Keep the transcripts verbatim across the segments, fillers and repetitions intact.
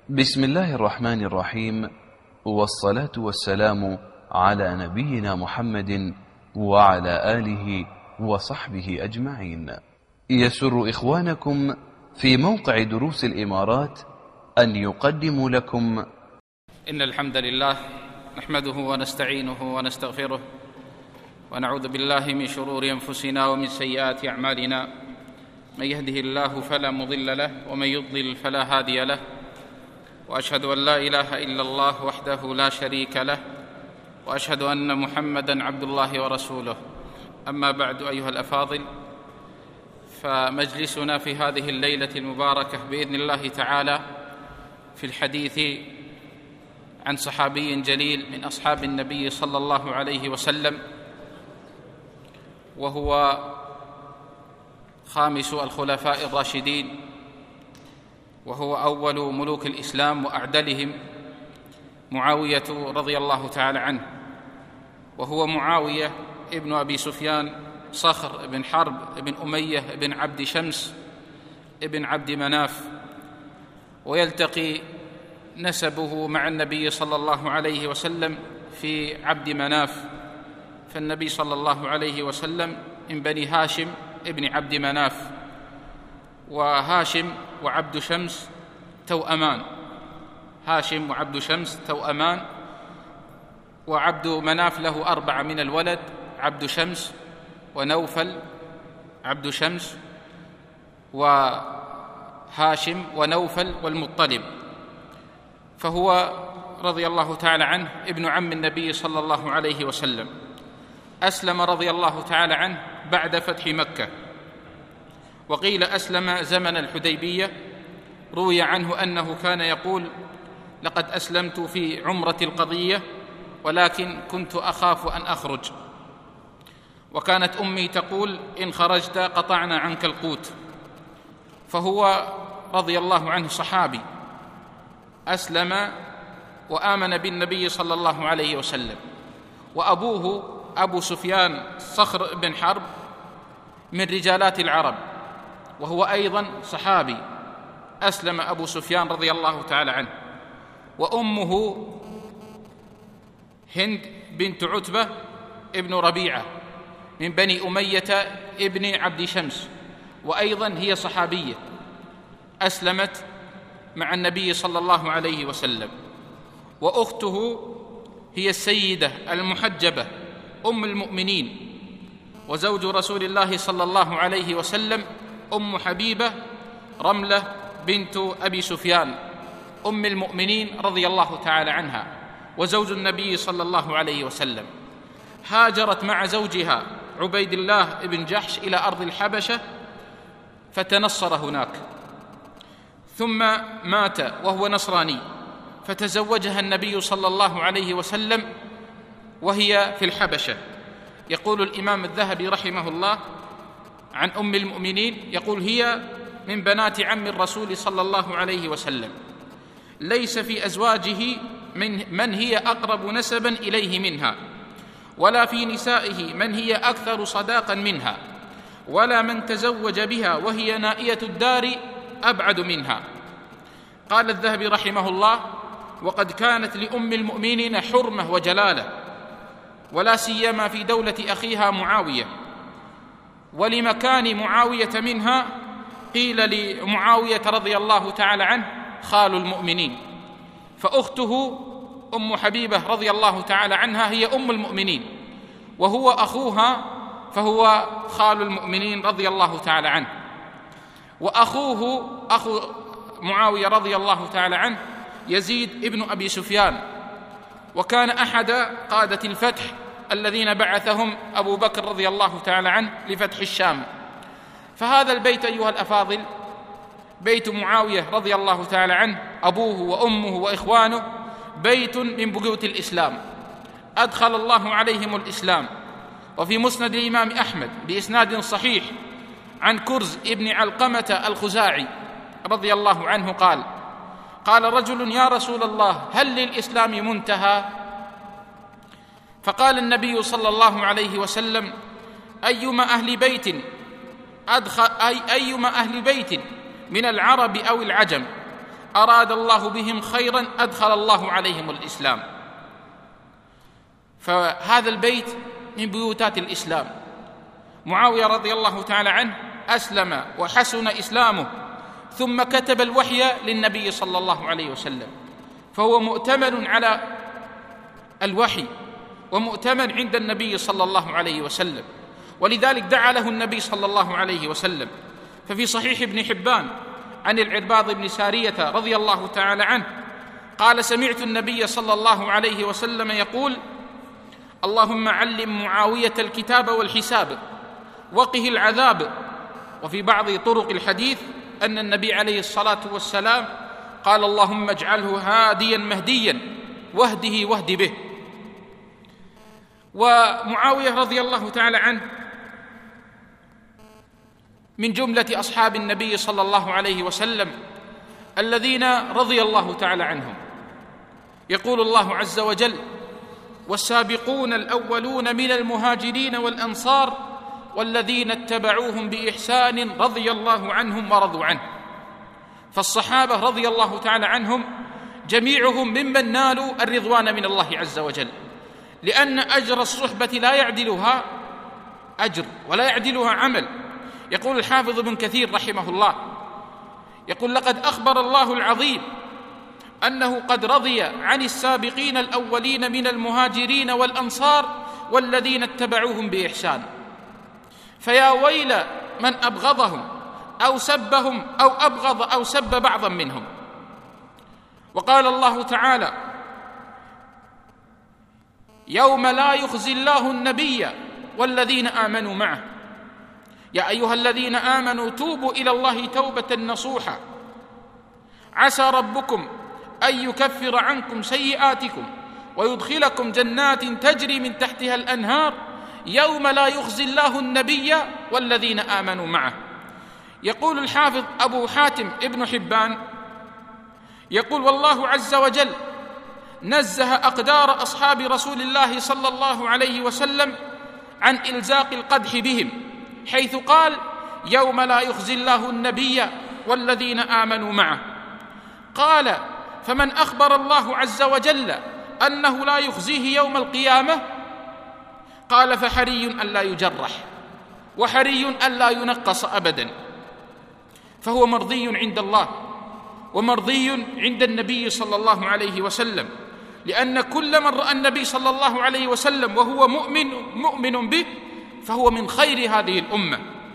بسم الله الرحمن الرحيم، والصلاة والسلام على نبينا محمد وعلى آله وصحبه أجمعين. يسر إخوانكم في موقع دروس الإمارات أن يقدموا لكم إن الحمد لله نحمده ونستعينه ونستغفره ونعوذ بالله من شرور أنفسنا ومن سيئات أعمالنا، من يهده الله فلا مضل له ومن يضلل فلا هادي له، وأشهد أن لا إله إلا الله وحده لا شريك له، وأشهد أن محمدًا عبد الله ورسوله. أما بعد، أيها الأفاضل، فمجلسنا في هذه الليلة المباركة بإذن الله تعالى في الحديث عن صحابي جليل من أصحاب النبي صلى الله عليه وسلم، وهو خامس الخلفاء الراشدين، وهو أول ملوك الإسلام وأعدلهم، معاوية رضي الله تعالى عنه، وهو معاوية ابن أبي سفيان صخر بن حرب بن أمية بن عبد شمس ابن عبد مناف، ويلتقي نسبه مع النبي صلى الله عليه وسلم في عبد مناف، فالنبي صلى الله عليه وسلم من بني هاشم ابن عبد مناف، وهاشم وعبد شمس توأمان، هاشم وعبد شمس توأمان، وعبد مناف له أربعة من الولد: عبد شمس ونوفل عبد شمس وهاشم ونوفل والمطلب، فهو رضي الله تعالى عنه ابن عم النبي صلى الله عليه وسلم. أسلم رضي الله تعالى عنه بعد فتح مكة، وقيل أسلم زمن الحديبية. روي عنه أنه كان يقول: لقد أسلمت في عمرة القضية ولكن كنت أخاف أن أخرج، وكانت أمي تقول: إن خرجت قطعنا عنك القوت. فهو رضي الله عنه صحابي أسلم وآمن بالنبي صلى الله عليه وسلم. وأبوه أبو سفيان صخر بن حرب من رجالات العرب، وهو أيضا صحابي أسلم أبو سفيان رضي الله تعالى عنه. وأمه هند بنت عتبة ابن ربيعة من بني أمية ابن عبد شمس، وأيضا هي صحابية أسلمت مع النبي صلى الله عليه وسلم. وأخته هي السيدة المحجبة أم المؤمنين وزوج رسول الله صلى الله عليه وسلم، أم حبيبة رملة بنت أبي سفيان أم المؤمنين رضي الله تعالى عنها، وزوج النبي صلى الله عليه وسلم. هاجرت مع زوجها عبيد الله بن جحش إلى أرض الحبشة فتنصر هناك، ثم مات وهو نصراني، فتزوجها النبي صلى الله عليه وسلم وهي في الحبشة. يقول الإمام الذهبي رحمه الله عن أم المؤمنين، يقول: هي من بنات عم الرسول صلى الله عليه وسلم، ليس في أزواجه من, من هي أقرب نسبا إليه منها، ولا في نسائه من هي أكثر صداقا منها، ولا من تزوج بها وهي نائية الدار أبعد منها. قال الذهبي رحمه الله: وقد كانت لأم المؤمنين حرمة وجلالة، ولا سيما في دولة أخيها معاوية. ولمكان معاوية منها قيل لمعاوية رضي الله تعالى عنه خال المؤمنين، فأخته أم حبيبة رضي الله تعالى عنها هي أم المؤمنين، وهو أخوها فهو خال المؤمنين رضي الله تعالى عنه. وأخوه أخو معاوية رضي الله تعالى عنه يزيد ابن أبي سفيان، وكان أحد قادة الفتح الذين بعثهم أبو بكر رضي الله تعالى عنه لفتح الشام. فهذا البيت أيها الأفاضل بيت معاوية رضي الله تعالى عنه، أبوه وأمه وإخوانه، بيت من بيوت الإسلام، أدخل الله عليهم الإسلام. وفي مسند الإمام أحمد بإسناد صحيح عن كرز ابن علقمة الخزاعي رضي الله عنه قال: قال رجل: يا رسول الله، هل للإسلام منتهى؟ فقال النبي صلى الله عليه وسلم: أيما أهل بيت أدخل أي أيما أهل بيت من العرب أو العجم أراد الله بهم خيرا أدخل الله عليهم الإسلام. فهذا البيت من بيوتات الإسلام. معاوية رضي الله تعالى عنه أسلم وحسن إسلامه، ثم كتب الوحي للنبي صلى الله عليه وسلم، فهو مؤتمن على الوحي ومؤتمن عند النبي صلى الله عليه وسلم، ولذلك دعا له النبي صلى الله عليه وسلم. ففي صحيح ابن حبان عن العرباض بن سارية رضي الله تعالى عنه قال: سمعت النبي صلى الله عليه وسلم يقول: اللهم علم معاوية الكتاب والحساب وقه العذاب. وفي بعض طرق الحديث أن النبي عليه الصلاة والسلام قال: اللهم اجعله هاديا مهديا واهده واهد به. ومعاوية رضي الله تعالى عنه من جملة أصحاب النبي صلى الله عليه وسلم الذين رضي الله تعالى عنهم. يقول الله عز وجل: والسابقون الأولون من المهاجرين والأنصار والذين اتبعوهم بإحسان رضي الله عنهم ورضوا عنه. فالصحابة رضي الله تعالى عنهم جميعهم ممن نالوا الرضوان من الله عز وجل، لأن أجر الصحبة لا يعدلها أجر ولا يعدلها عمل. يقول الحافظ ابن كثير رحمه الله، يقول: لقد أخبر الله العظيم أنه قد رضي عن السابقين الأولين من المهاجرين والأنصار والذين اتبعوهم بإحسان، فيا ويل من أبغضهم أو سبهم أو أبغض أو سب بعضا منهم. وقال الله تعالى: يوم لا يخزي الله النبي والذين آمنوا معه يا أيها الذين آمنوا توبوا إلى الله توبة نصوحا عسى ربكم أن يكفر عنكم سيئاتكم ويدخلكم جنات تجري من تحتها الأنهار يوم لا يخزي الله النبي والذين آمنوا معه. يقول الحافظ أبو حاتم ابن حبان، يقول: والله عز وجل نزه أقدار أصحاب رسول الله صلى الله عليه وسلم عن إلزاق القدح بهم، حيث قال: يوم لا يخزي الله النبي والذين آمنوا معه. قال: فمن أخبر الله عز وجل أنه لا يخزيه يوم القيامة، قال: فحري أن لا يجرح وحري أن لا ينقص أبدا، فهو مرضي عند الله ومرضي عند النبي صلى الله عليه وسلم، لأن كل من رأى النبي صلى الله عليه وسلم وهو مؤمن مؤمن به فهو من خير هذه الأمة.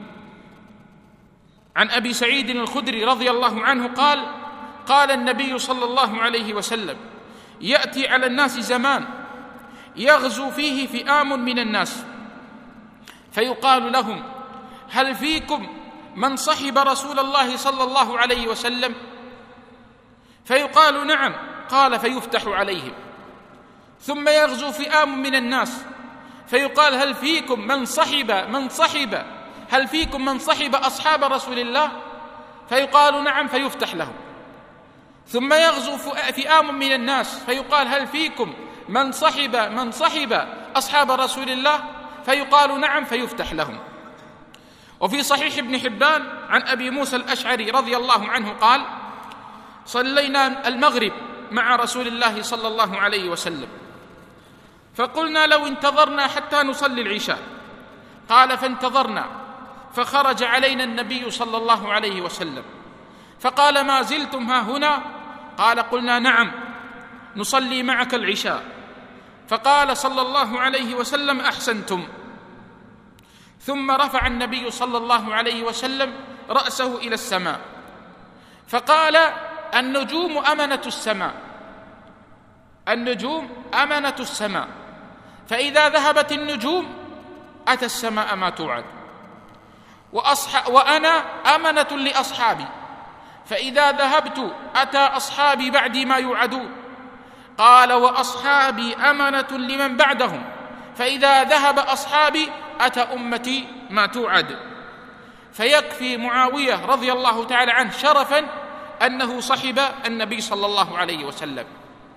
عن أبي سعيد الخدري رضي الله عنه قال: قال النبي صلى الله عليه وسلم: يأتي على الناس زمان يغزو فيه فئام من الناس، فيقال لهم: هل فيكم من صحب رسول الله صلى الله عليه وسلم؟ فيقال: نعم. قال: فيفتح عليهم. ثم يغزو فئام من الناس، فيقال: هل فيكم من صحب من صحب هل فيكم من صحب أصحاب رسول الله؟ فيقال: نعم. فيفتح لهم. ثم يغزو فئام من الناس، فيقال: هل فيكم من صحب من صحب أصحاب رسول الله؟ فيقال: نعم. فيفتح لهم. وفي صحيح ابن حبان عن أبي موسى الأشعري رضي الله عنه قال: صلينا المغرب مع رسول الله صلى الله عليه وسلم، فقلنا: لو انتظرنا حتى نصلي العشاء. قال: فانتظرنا، فخرج علينا النبي صلى الله عليه وسلم فقال: ما زلتم ها هنا؟ قال: قلنا: نعم، نصلي معك العشاء. فقال صلى الله عليه وسلم: أحسنتم. ثم رفع النبي صلى الله عليه وسلم رأسه إلى السماء فقال: النجوم أمنة السماء، النجوم أمنة السماء، فإذا ذهبت النجوم أتى السماء ما توعد، وأصح... وأنا أمنة لأصحابي، فإذا ذهبت أتى أصحابي بعدي ما يوعدون. قال: وأصحابي أمنة لمن بعدهم، فإذا ذهب أصحابي أتى أمتي ما توعد. فيكفي معاوية رضي الله تعالى عنه شرفا أنه صحب النبي صلى الله عليه وسلم.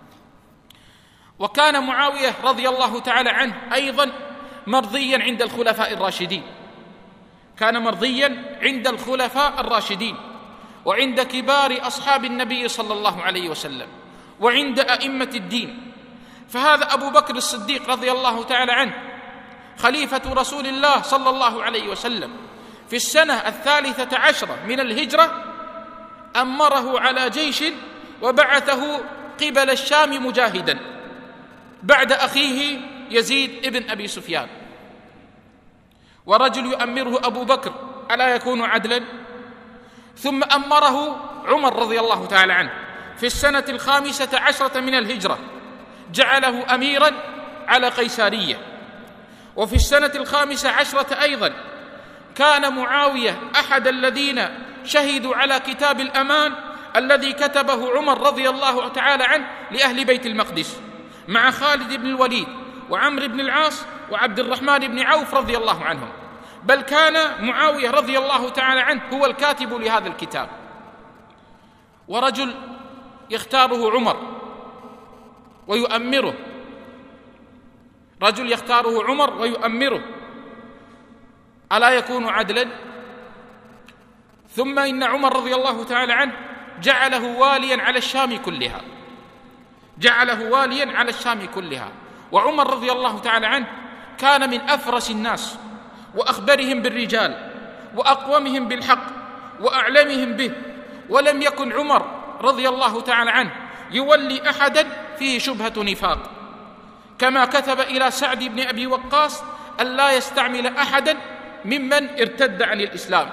وكان معاوية رضي الله تعالى عنه أيضا مرضيا عند الخلفاء الراشدين، كان مرضيا عند الخلفاء الراشدين، وعند كبار أصحاب النبي صلى الله عليه وسلم وعند أئمة الدين. فهذا أبو بكر الصديق رضي الله تعالى عنه خليفة رسول الله صلى الله عليه وسلم في السنة الثالثة عشرة من الهجرة أمره على جيش وبعثه قبل الشام مجاهدا بعد أخيه يزيد ابن أبي سفيان. ورجل يؤمره أبو بكر ألا يكون عدلا؟ ثم أمره عمر رضي الله تعالى عنه في السنة الخامسة عشرة من الهجرة، جعله أميرا على قيسارية. وفي السنة الخامسة عشرة أيضا كان معاوية أحد الذين شهدوا على كتاب الأمان الذي كتبه عمر رضي الله تعالى عنه لأهل بيت المقدس مع خالد بن الوليد وعمرو بن العاص وعبد الرحمن بن عوف رضي الله عنهم، بل كان معاوية رضي الله تعالى عنه هو الكاتب لهذا الكتاب. ورجل يختاره عمر ويؤمره، رجل يختاره عمر ويؤمره، ألا يكون عدلا؟ ثم إن عمر رضي الله تعالى عنه جعله واليا على الشام كلها، جعله واليا على الشام كلها. وعمر رضي الله تعالى عنه كان من أفرس الناس وأخبرهم بالرجال وأقومهم بالحق وأعلمهم به، ولم يكن عمر رضي الله تعالى عنه يولي أحدا فيه شبهة نفاق، كما كتب إلى سعد بن أبي وقاص ألا يستعمل أحدا ممن ارتد عن الإسلام.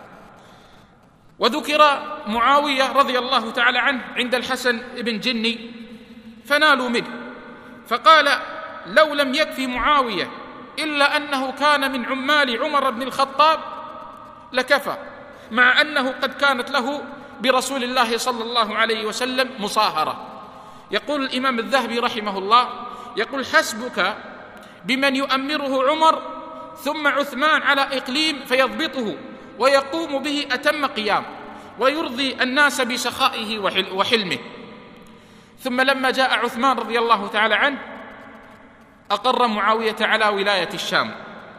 وذكر معاوية رضي الله تعالى عنه عند الحسن بن جني فنالوا منه، فقال لو لم يكفي معاوية إلا أنه كان من عمال عمر بن الخطاب لكفى، مع أنه قد كانت له برسول الله صلى الله عليه وسلم مصاهرة. يقول الإمام الذهبي رحمه الله، يقول حسبك بمن يؤمره عمر ثم عثمان على إقليم فيضبطه ويقوم به أتم قيام ويرضي الناس بسخائه وحلمه. ثم لما جاء عثمان رضي الله تعالى عنه أقر معاوية على ولاية الشام.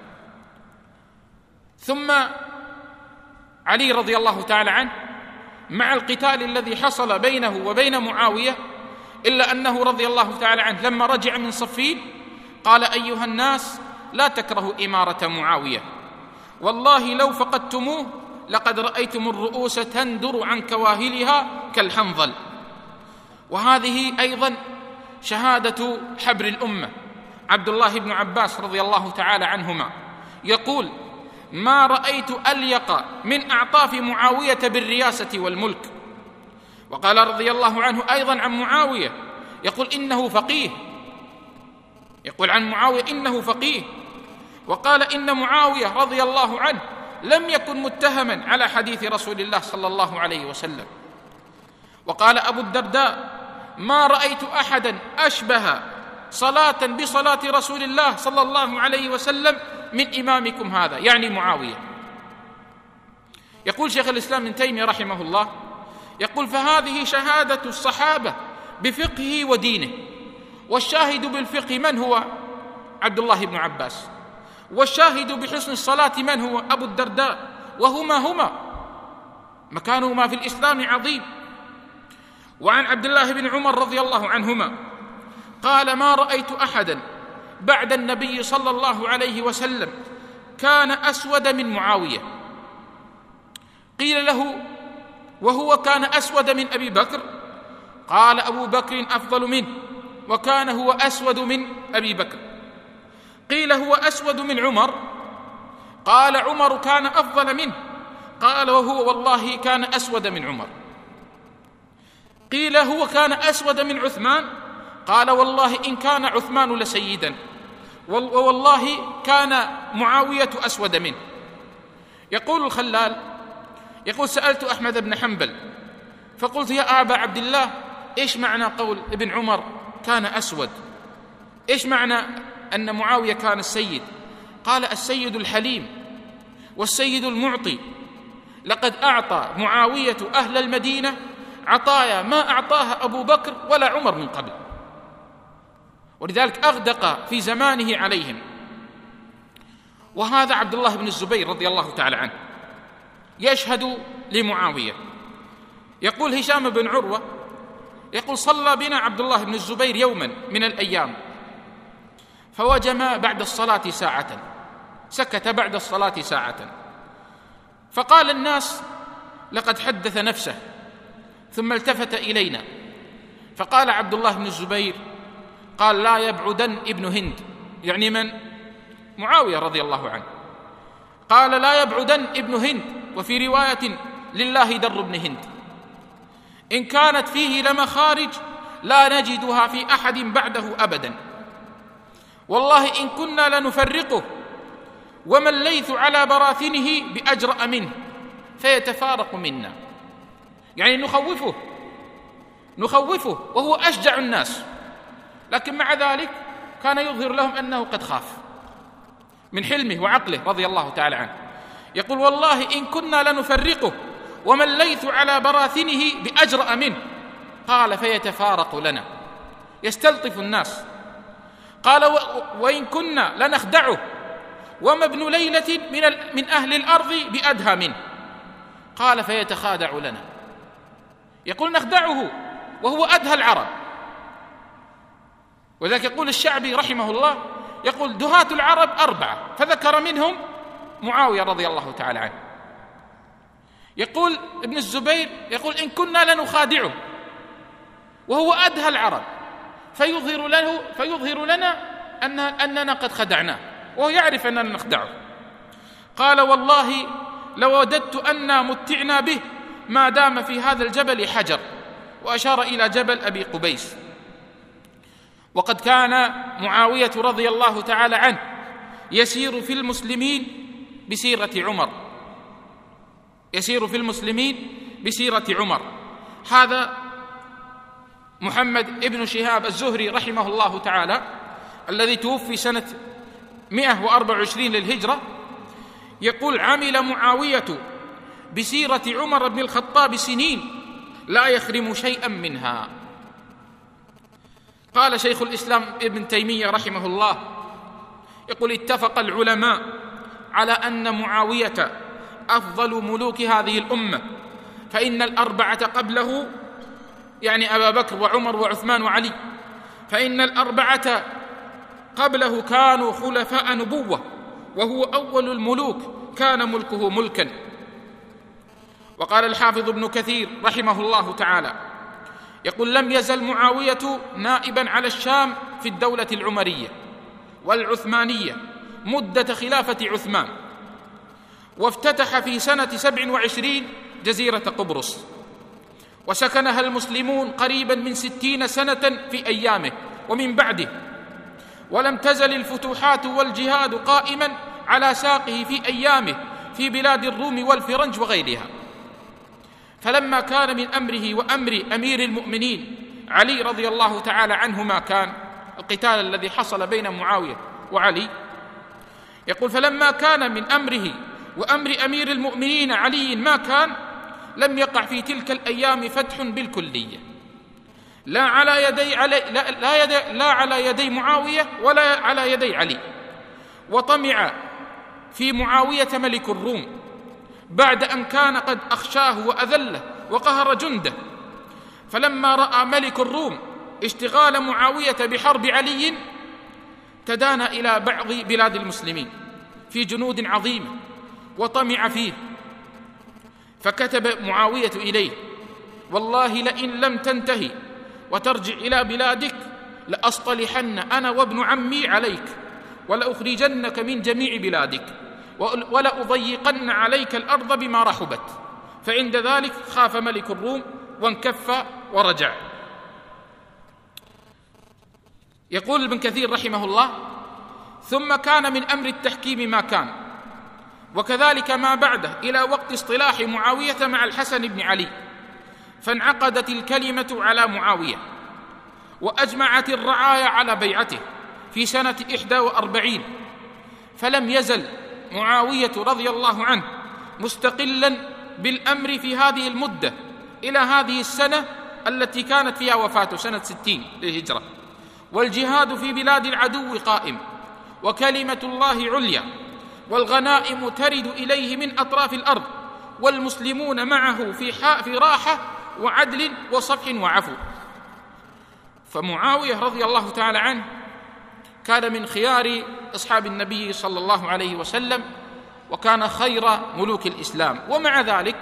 ثم علي رضي الله تعالى عنه مع القتال الذي حصل بينه وبين معاوية، إلا أنه رضي الله تعالى عنه لما رجع من صفين قال أيها الناس لا تكرهوا إمارة معاوية، والله لو فقدتموه لقد رأيتم الرؤوس تندر عن كواهلها كالحنظل. وهذه أيضا شهادة حبر الأمة عبد الله بن عباس رضي الله تعالى عنهما يقول ما رأيت أليق من أعطاف معاوية بالرياسة والملك. وقال رضي الله عنه أيضا عن معاوية يقول إنه فقيه، يقول عن معاوية إنه فقيه. وقال إن معاوية رضي الله عنه لم يكن متهما على حديث رسول الله صلى الله عليه وسلم. وقال أبو الدرداء ما رأيت أحدا أشبه صلاة بصلاة رسول الله صلى الله عليه وسلم من إمامكم هذا، يعني معاوية. يقول شيخ الإسلام ابن تيمية رحمه الله، يقول فهذه شهادة الصحابة بفقهه ودينه، والشاهد بالفقه من هو؟ عبد الله بن عباس، والشاهد بحسن الصلاة من هو؟ أبو الدرداء، وهما هما مكانهما في الإسلام عظيم. وعن عبد الله بن عمر رضي الله عنهما قال ما رأيت أحدا بعد النبي صلى الله عليه وسلم كان أسود من معاوية. قيل له وهو كان أسود من أبي بكر؟ قال أبو بكر أفضل منه، وكان هو أسود من أبي بكر. قيل هو أسود من عمر؟ قال عمر كان أفضل منه، قال وهو والله كان أسود من عمر. قيل هو كان أسود من عثمان؟ قال والله إن كان عثمان لسيدا، والله كان معاوية أسود منه. يقول الخلال يقول سألت أحمد بن حنبل فقلت يا أبا عبد الله إيش معنى قول ابن عمر كان أسود؟ إيش معنى أن معاوية كان السيد؟ قال السيد الحليم والسيد المعطي، لقد أعطى معاوية أهل المدينة عطايا ما أعطاها أبو بكر ولا عمر من قبل، ولذلك أغدق في زمانه عليهم. وهذا عبد الله بن الزبير رضي الله تعالى عنه يشهد لمعاوية يقول هشام بن عروة يقول صلى بنا عبد الله بن الزبير يوما من الأيام فوجم بعد الصلاة ساعة، سكت بعد الصلاة ساعة، فقال الناس لقد حدث نفسه، ثم التفت إلينا فقال عبد الله بن الزبير قال لا يبعدن ابن هند، يعني من؟ معاوية رضي الله عنه، قال لا يبعدن ابن هند، وفي رواية لله در ابن هند، إن كانت فيه لمخارج لا نجدها في أحد بعده أبدا، والله إن كنا لنفرقه وما الليث على براثنه بأجرأ منه فيتفارق منا، يعني نخوفه نخوفه وهو أشجع الناس، لكن مع ذلك كان يظهر لهم أنه قد خاف من حلمه وعقله رضي الله تعالى عنه. يقول والله إن كنا لنفرقه وما الليث على براثنه بأجرأ منه، قال فيتفارق لنا، يستلطف الناس. قال وإن كنا لنخدعه وما ابن ليلة من, من أهل الأرض بأدهى منه، قال فيتخادع لنا. يقول نخدعه وهو أدهى العرب. وذلك يقول الشعبي رحمه الله يقول دهاة العرب أربعة، فذكر منهم معاوية رضي الله تعالى عنه. يقول ابن الزبير يقول إن كنا لنخادعه وهو أدهى العرب فيظهر له فيظهر لنا أن أننا قد خدعناه وهو يعرف أننا نخدعه. قال والله لوددت أن متعنا به ما دام في هذا الجبل حجر، وأشار إلى جبل أبي قبيس. وقد كان معاوية رضي الله تعالى عنه يسير في المسلمين بسيرة عمر يسير في المسلمين بسيرة عمر. هذا محمد ابن شهاب الزهري رحمه الله تعالى الذي توفي سنة مئة وأربعة وعشرين للهجرة يقول عمل معاوية بسيرة عمر بن الخطاب سنين لا يخرم شيئا منها. قال شيخ الإسلام ابن تيمية رحمه الله يقول اتفق العلماء على أن معاوية أفضل ملوك هذه الأمة، فإن الأربعة قبله يعني أبا بكر وعمر وعثمان وعلي، فإن الأربعة قبله كانوا خلفاء نبوة، وهو أول الملوك كان ملكه ملكا. وقال الحافظ ابن كثير رحمه الله تعالى يقول لم يزل معاوية نائبا على الشام في الدولة العمرية والعثمانية مدة خلافة عثمان، وافتتح في سنة سبع وعشرين جزيرة قبرص، وسكنها المسلمون قريبا من ستين سنة في أيامه ومن بعده، ولم تزل الفتوحات والجهاد قائما على ساقه في أيامه في بلاد الروم والفرنج وغيرها. فلما كان من أمره وأمر أمير المؤمنين علي رضي الله تعالى عنه ما كان، القتال الذي حصل بين معاوية وعلي، يقول فلما كان من أمره وأمر أمير المؤمنين علي ما كان، لم يقع في تلك الأيام فتح بالكلية، لا على يدي علي لا, لا, يدي لا على يدي معاوية ولا على يدي علي. وطمع في معاوية ملك الروم بعد أن كان قد أخشاه وأذله وقهر جنده، فلما رأى ملك الروم اشتغال معاوية بحرب علي تدانى إلى بعض بلاد المسلمين في جنود عظيمة وطمع فيه، فكتب معاوية إليه والله لئن لم تنتهي وترجع إلى بلادك لأصطلحن أنا وابن عمي عليك ولأخرجنك من جميع بلادك ولأضيقن عليك الأرض بما رحبت. فعند ذلك خاف ملك الروم وانكف ورجع. يقول ابن كثير رحمه الله ثم كان من أمر التحكيم ما كان، وكذلك ما بعده إلى وقت اصطلاح معاوية مع الحسن بن علي، فانعقدت الكلمة على معاوية وأجمعت الرعايا على بيعته في سنة إحدى وأربعين، فلم يزل معاوية رضي الله عنه مستقلا بالأمر في هذه المدة إلى هذه السنة التي كانت فيها وفاته سنة ستين للهجرة، والجهاد في بلاد العدو قائم، وكلمة الله عليا، والغنائم ترد إليه من أطراف الأرض، والمسلمون معه في, في راحة وعدل وصفح وعفو. فمعاوية رضي الله تعالى عنه كان من خيار أصحاب النبي صلى الله عليه وسلم، وكان خير ملوك الإسلام. ومع ذلك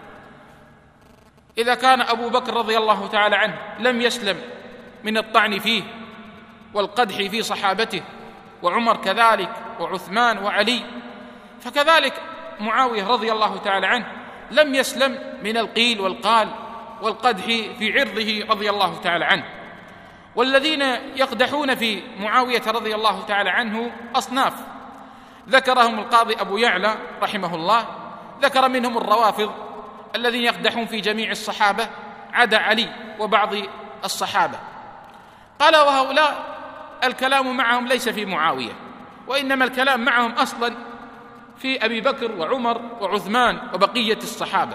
إذا كان أبو بكر رضي الله تعالى عنه لم يسلم من الطعن فيه والقدح في صحابته، وعمر كذلك، وعثمان وعلي، فكذلك معاوية رضي الله تعالى عنه لم يسلم من القيل والقال والقدح في عرضه رضي الله تعالى عنه. والذين يقدحون في معاوية رضي الله تعالى عنه أصناف ذكرهم القاضي أبو يعلى رحمه الله، ذكر منهم الروافض الذين يقدحون في جميع الصحابة عدا علي وبعض الصحابة. قال وهؤلاء الكلام معهم ليس في معاوية، وإنما الكلام معهم أصلا في أبي بكر وعمر وعثمان وبقية الصحابة.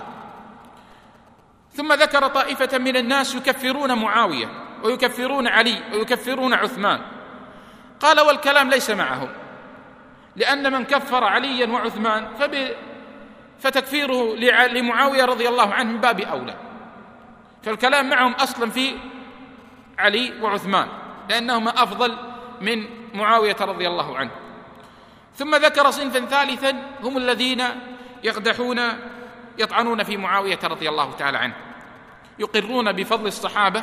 ثم ذكر طائفة من الناس يكفرون معاوية ويكفرون علي ويكفرون عثمان. قال والكلام ليس معهم، لأن من كفر عليا وعثمان فب... فتكفيره لمعاوية رضي الله عنه من باب أولى. فالكلام معهم أصلا في علي وعثمان، لأنهما أفضل من معاوية رضي الله عنه. ثم ذكر صنفا ثالثا هم الذين يقدحون يطعنون في معاوية رضي الله تعالى عنه، يقرون بفضل الصحابة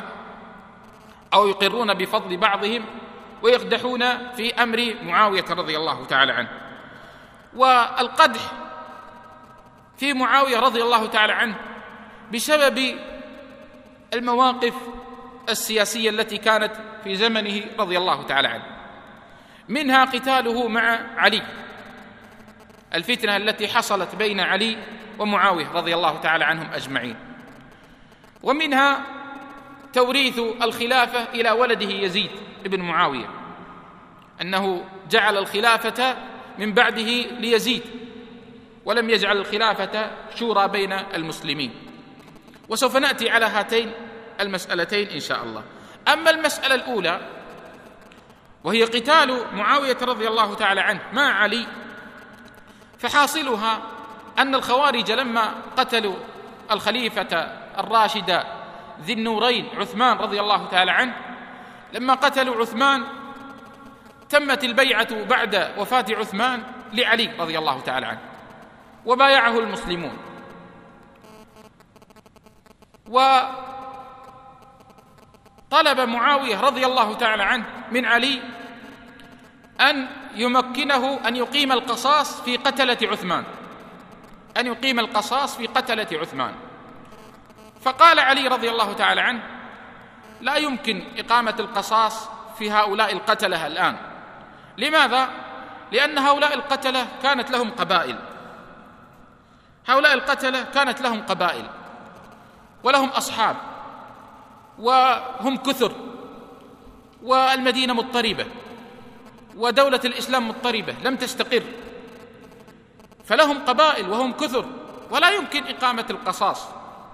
أو يقرون بفضل بعضهم، ويقدحون في أمر معاوية رضي الله تعالى عنه. والقدح في معاوية رضي الله تعالى عنه بسبب المواقف السياسية التي كانت في زمنه رضي الله تعالى عنه، منها قتاله مع علي، الفتنة التي حصلت بين علي ومعاوية رضي الله تعالى عنهم أجمعين، ومنها توريث الخلافة إلى ولده يزيد ابن معاوية، أنه جعل الخلافة من بعده ليزيد ولم يجعل الخلافة شورى بين المسلمين. وسوف نأتي على هاتين المسألتين إن شاء الله. أما المسألة الأولى وهي قتال معاوية رضي الله تعالى عنه مع علي، فحاصلها أن الخوارج لما قتلوا الخليفة الراشد ذي النورين عثمان رضي الله تعالى عنه، لما قتلوا عثمان تمت البيعة بعد وفاة عثمان لعلي رضي الله تعالى عنه، وبايعه المسلمون. وطلب معاوية رضي الله تعالى عنه من علي أن يمكنه أن يقيم القصاص في قتلة عثمان، أن يقيم القصاص في قتلة عثمان. فقال علي رضي الله تعالى عنه لا يمكن إقامة القصاص في هؤلاء القتلة الآن. لماذا؟ لأن هؤلاء القتلة كانت لهم قبائل، هؤلاء القتلة كانت لهم قبائل ولهم أصحاب، وهم كثر، والمدينة مضطربة، ودولة الإسلام مضطربة لم تستقر، فلهم قبائل وهم كثر ولا يمكن إقامة القصاص.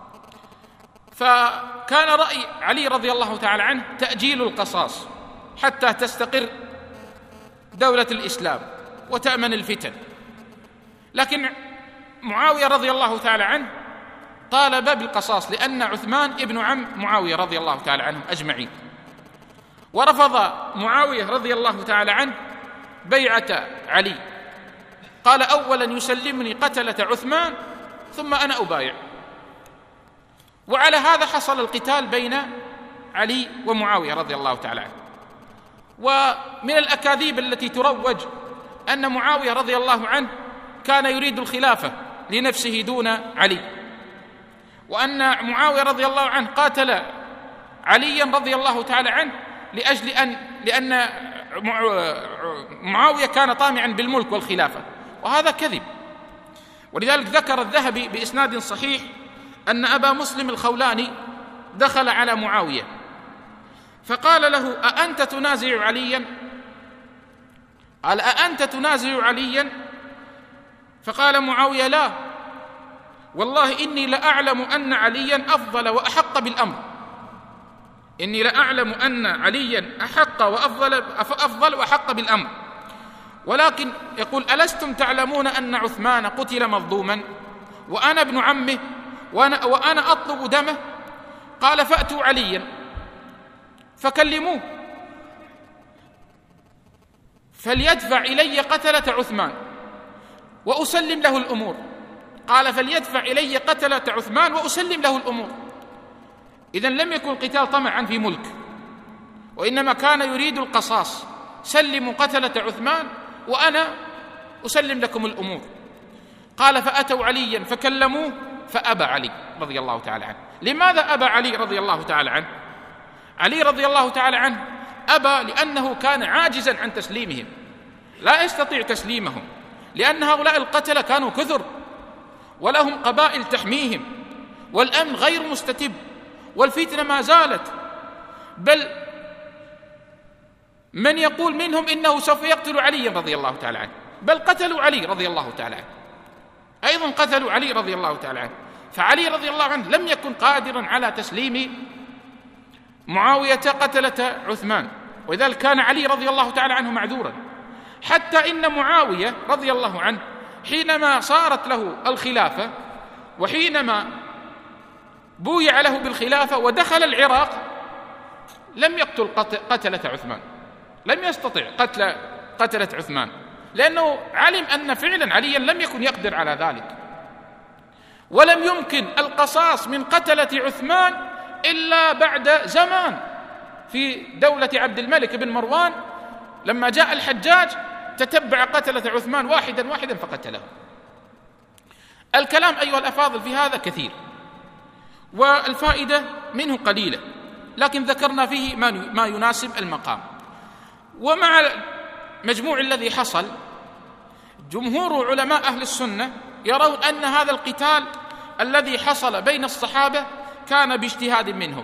فكان رأي علي رضي الله تعالى عنه تأجيل القصاص حتى تستقر دولة الإسلام وتأمن الفتن. لكن معاوية رضي الله تعالى عنه طالب بالقصاص، لأن عثمان ابن عم معاوية رضي الله تعالى عنهم أجمعين. ورفض معاوية رضي الله تعالى عنه بيعة علي، قال أولا يسلمني قتلة عثمان ثم أنا أبايع. وعلى هذا حصل القتال بين علي ومعاوية رضي الله تعالى عنه. ومن الأكاذيب التي تروج أن معاوية رضي الله عنه كان يريد الخلافة لنفسه دون علي، وأن معاوية رضي الله عنه قاتل عليا رضي الله تعالى عنه لأجل أن لأن معاوية كان طامعا بالملك والخلافة، وهذا كذب. ولذلك ذكر الذهبي بإسناد صحيح أن أبا مسلم الخولاني دخل على معاوية فقال له أأنت تنازع عليا؟ قال أأنت تنازع عليا؟ فقال معاوية لا والله إني لأعلم أن عليا أفضل وأحق بالأمر، إني لأعلم أن عليا أحق وأفضل أفضل وأحق بالأمر، ولكن يقول ألستم تعلمون أن عثمان قتل مظلوما وأنا ابن عمه وأنا, وأنا أطلب دمه؟ قال فأتوا عليا فكلموه فليدفع إلي قتلة عثمان وأسلم له الأمور. قال فليدفع إلي قتلة عثمان وأسلم له الأمور. إذن لم يكن القتال طمعا في ملك، وإنما كان يريد القصاص. سلموا قتلة عثمان وأنا أسلم لكم الأمور. قال فأتوا عليا فكلموه فأبى علي رضي الله تعالى عنه. لماذا أبى علي رضي الله تعالى عنه؟ علي رضي الله تعالى عنه أبى لأنه كان عاجزا عن تسليمهم، لا يستطيع تسليمهم، لأن هؤلاء القتلة كانوا كثر ولهم قبائل تحميهم، والأمن غير مستتب، والفتنة ما زالت، بل من يقول منهم إنه سوف يقتل علي رضي الله تعالى عنه، بل قتلوا علي رضي الله تعالى عنه، أيضا قتلوا علي رضي الله تعالى عنه. فعلي رضي الله عنه لم يكن قادرا على تسليم معاوية قتلة عثمان، ولذلك كان علي رضي الله تعالى عنه معذورا. حتى إن معاوية رضي الله عنه حينما صارت له الخلافة وحينما بويع له بالخلافة ودخل العراق لم يقتل قتلة عثمان، لم يستطع قتل قتلة عثمان، لأنه علم أن فعلا عليا لم يكن يقدر على ذلك. ولم يمكن القصاص من قتلة عثمان إلا بعد زمان في دولة عبد الملك بن مروان، لما جاء الحجاج تتبع قتلة عثمان واحدا واحدا فقتله. الكلام أيها الأفاضل في هذا كثير والفائدة منه قليلة، لكن ذكرنا فيه ما يناسب المقام. ومع المجموع الذي حصل، جمهور علماء أهل السنة يرون أن هذا القتال الذي حصل بين الصحابة كان باجتهاد منهم،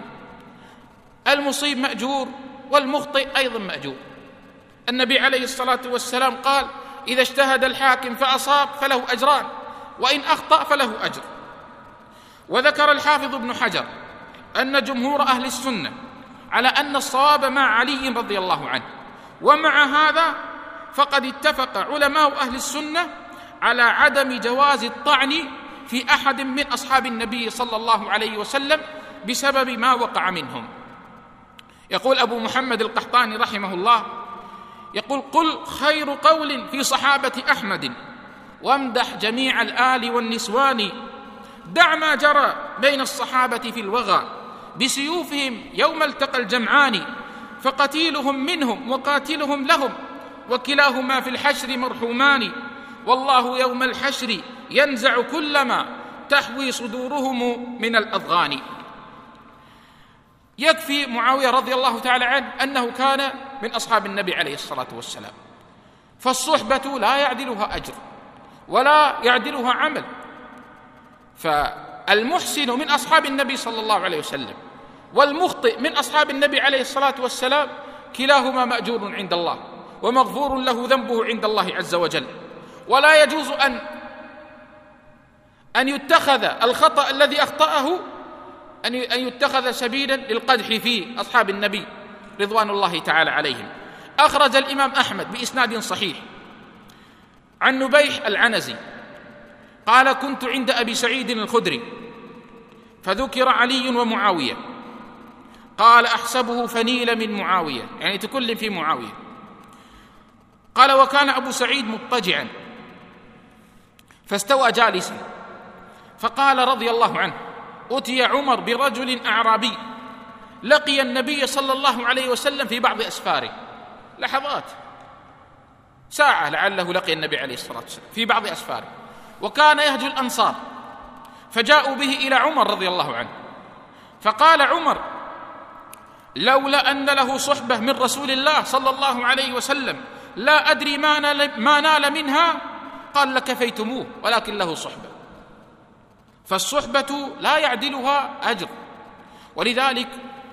المصيب مأجور والمخطئ أيضا مأجور. النبي عليه الصلاة والسلام قال إذا اجتهد الحاكم فأصاب فله أجران، وإن أخطأ فله أجر. وذكر الحافظ ابن حجر أن جمهور أهل السنة على أن الصواب مع علي رضي الله عنه، ومع هذا فقد اتفق علماء أهل السنة على عدم جواز الطعن في أحد من أصحاب النبي صلى الله عليه وسلم بسبب ما وقع منهم. يقول أبو محمد القحطاني رحمه الله، يقول قل خير قول في صحابة أحمد وامدح جميع الآل والنسوان، دع ما جرى بين الصحابة في الوغى بسيوفهم يوم التقى الجمعان، فقتيلهم منهم وقاتلهم لهم وكلاهما في الحشر مرحومان، والله يوم الحشر ينزع كل ما تحوي صدورهم من الأضغان. يكفي معاوية رضي الله تعالى عنه أنه كان من أصحاب النبي عليه الصلاة والسلام، فالصحبة لا يعدلها أجر ولا يعدلها عمل، فالمحسن من أصحاب النبي صلى الله عليه وسلم والمخطئ من أصحاب النبي عليه الصلاة والسلام كلاهما مأجور عند الله ومغفور له ذنبه عند الله عز وجل. ولا يجوز أن أن يتخذ الخطأ الذي أخطأه أن يتخذ سبيلا للقدح في أصحاب النبي رضوان الله تعالى عليهم. أخرج الإمام أحمد بإسناد صحيح عن نبيح العنزي قال كنت عند أبي سعيد الخدري فذكر علي ومعاوية، قال أحسبه فنيل من معاوية، يعني تكلم في معاوية. قال وكان أبو سعيد مضطجعا فاستوى جالسا، فقال رضي الله عنه أتي عمر برجل أعرابي لقي النبي صلى الله عليه وسلم في بعض أسفاره، لحظات ساعة لعله لقي النبي عليه الصلاة والسلام في بعض أسفاره، وكان يهجو الأنصار، فجاءوا به إلى عمر رضي الله عنه، فقال عمر لولا أن له صحبة من رسول الله صلى الله عليه وسلم لا أدري ما نال, ما نال منها، قال لكفيتموه ولكن له صحبة. فالصحبة لا يعدلها أجر. ولذلك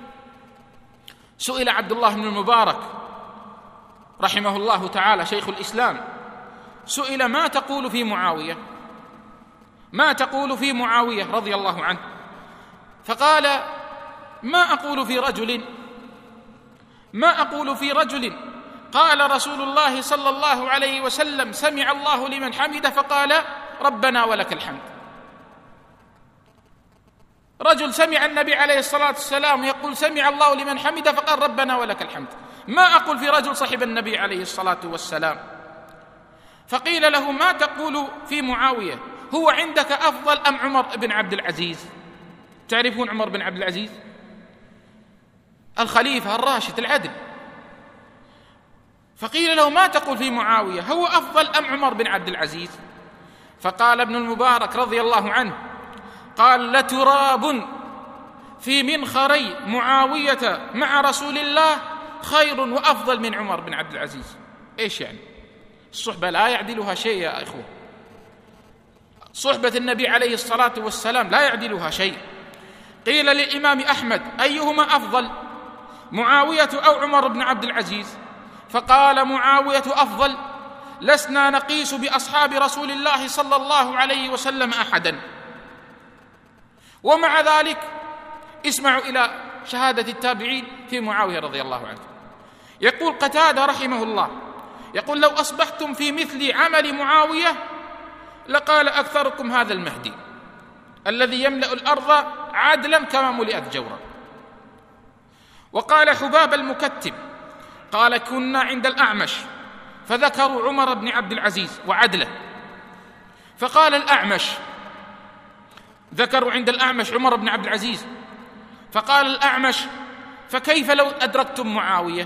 سئل عبد الله بن المبارك رحمه الله تعالى شيخ الإسلام، سئل ما تقول في معاوية ما تقول في معاوية رضي الله عنه، فقال ما أقول في رجل ما أقول في رجل قال رسول الله صلى الله عليه وسلم سمع الله لمن حمده فقال ربنا ولك الحمد، رجل سمع النبي عليه الصلاة والسلام يقول سمع الله لمن حمده فقال ربنا ولك الحمد، ما أقول في رجل صحب النبي عليه الصلاة والسلام. فقيل له ما تقول في معاوية، هو عندك أفضل أم عمر بن عبد العزيز؟ تعرفون عمر بن عبد العزيز الخليفة الراشد العدل. فقيل له ما تقول في معاوية، هو أفضل أم عمر بن عبد العزيز؟ فقال ابن المبارك رضي الله عنه قال لتراب في منخري معاوية مع رسول الله خير وأفضل من عمر بن عبد العزيز. إيش يعني؟ الصحبة لا يعدلها شيء يا إخوة، صحبة النبي عليه الصلاة والسلام لا يعدلها شيء. قيل للإمام أحمد أيهما أفضل، معاوية أو عمر بن عبد العزيز؟ فقال معاوية أفضل، لسنا نقيس بأصحاب رسول الله صلى الله عليه وسلم أحدا. ومع ذلك اسمعوا إلى شهادة التابعين في معاوية رضي الله عنه. يقول قتادة رحمه الله يقول لو أصبحتم في مثل عمل معاوية لقال أكثركم هذا المهدي الذي يملأ الأرض عدلا كما ملئت جورا. وقال حباب المكتب قال كنا عند الأعمش فذكروا عمر بن عبد العزيز وعدله، فقال الأعمش ذكروا عند الأعمش عمر بن عبد العزيز، فقال الأعمش فكيف لو أدركتم معاوية؟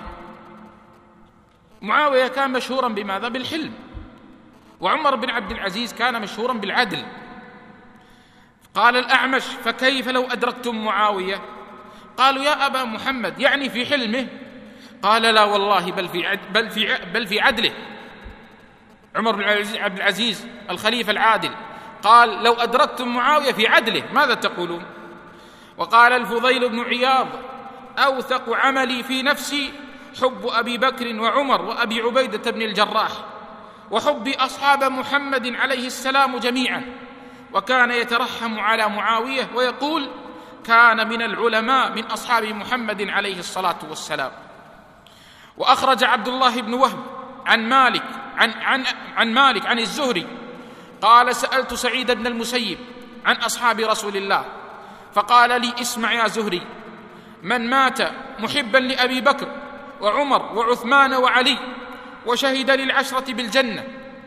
معاوية كان مشهورا بماذا؟ بالحلم، وعمر بن عبد العزيز كان مشهورا بالعدل. قال الأعمش فكيف لو أدركتم معاوية؟ قالوا يا أبا محمد يعني في حلمه؟ قال لا والله بل في عد بل في بل في عدله. عمر بن عبد العزيز الخليفة العادل قال لو أدركتم معاوية في عدله ماذا تقولون؟ وقال الفضيل بن عياض أوثق عملي في نفسي حب أبي بكر وعمر وأبي عبيدة بن الجراح وحب أصحاب محمد عليه السلام جميعا. وكان يترحم على معاوية ويقول كان من العلماء من أصحاب محمد عليه الصلاة والسلام. وأخرج عبد الله بن وهب عن مالك عن, عن, عن مالك عن الزهري قال سألت سعيد بن المسيب عن أصحاب رسول الله فقال لي اسمع يا زهري، من مات محبا لأبي بكر وعمر وعثمان وعلي وشهد للعشرة بالجنة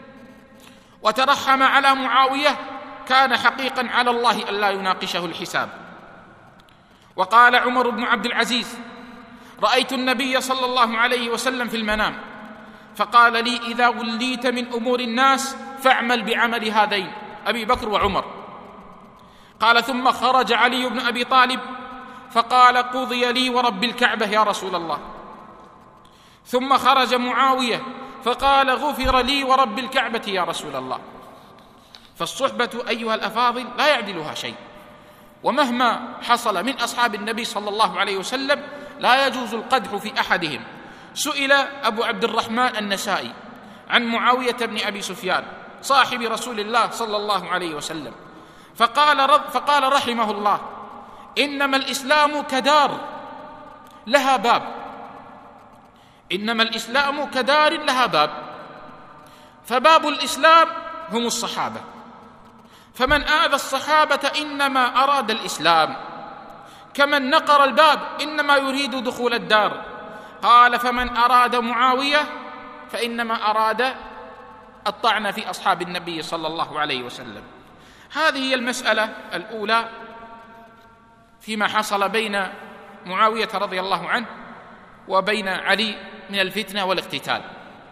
وترحم على معاوية كان حقيقا على الله ألا يناقشه الحساب. وقال عمر بن عبد العزيز رأيت النبي صلى الله عليه وسلم في المنام فقال لي إذا وليت من أمور الناس فاعمل بعمل هذين أبي بكر وعمر. قال ثم خرج علي بن أبي طالب فقال قضي لي ورب الكعبة يا رسول الله. ثم خرج معاوية فقال غفر لي ورب الكعبة يا رسول الله. فالصحبة أيها الأفاضل لا يعدلها شيء، ومهما حصل من أصحاب النبي صلى الله عليه وسلم لا يجوز القدح في أحدهم. سئل أبو عبد الرحمن النسائي عن معاوية بن أبي سفيان صاحب رسول الله صلى الله عليه وسلم فقال, رض فقال رحمه الله إنما الإسلام كدار لها باب، إنما الإسلام كدار لها باب، فباب الإسلام هم الصحابة، فمن آذى الصحابة إنما أراد الإسلام، كمن نقر الباب إنما يريد دخول الدار. قال فمن أراد معاوية فإنما أراد الطعن في أصحاب النبي صلى الله عليه وسلم. هذه هي المسألة الأولى فيما حصل بين معاوية رضي الله عنه وبين علي من الفتنة والاقتتال.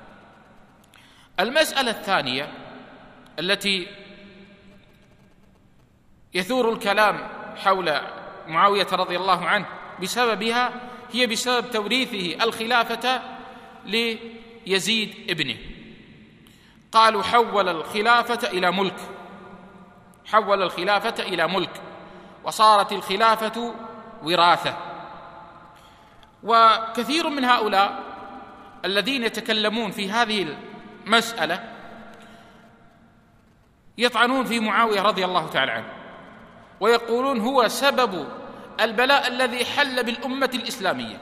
المسألة الثانية التي يثور الكلام حول معاوية رضي الله عنه بسببها هي بسبب توريثه الخلافة ليزيد ابنه. قالوا حول الخلافة إلى ملك، حول الخلافة إلى ملك وصارت الخلافة وراثة. وكثير من هؤلاء الذين يتكلمون في هذه المسألة يطعنون في معاوية رضي الله تعالى عنه ويقولون هو سبب البلاء الذي حل بالأمة الإسلامية.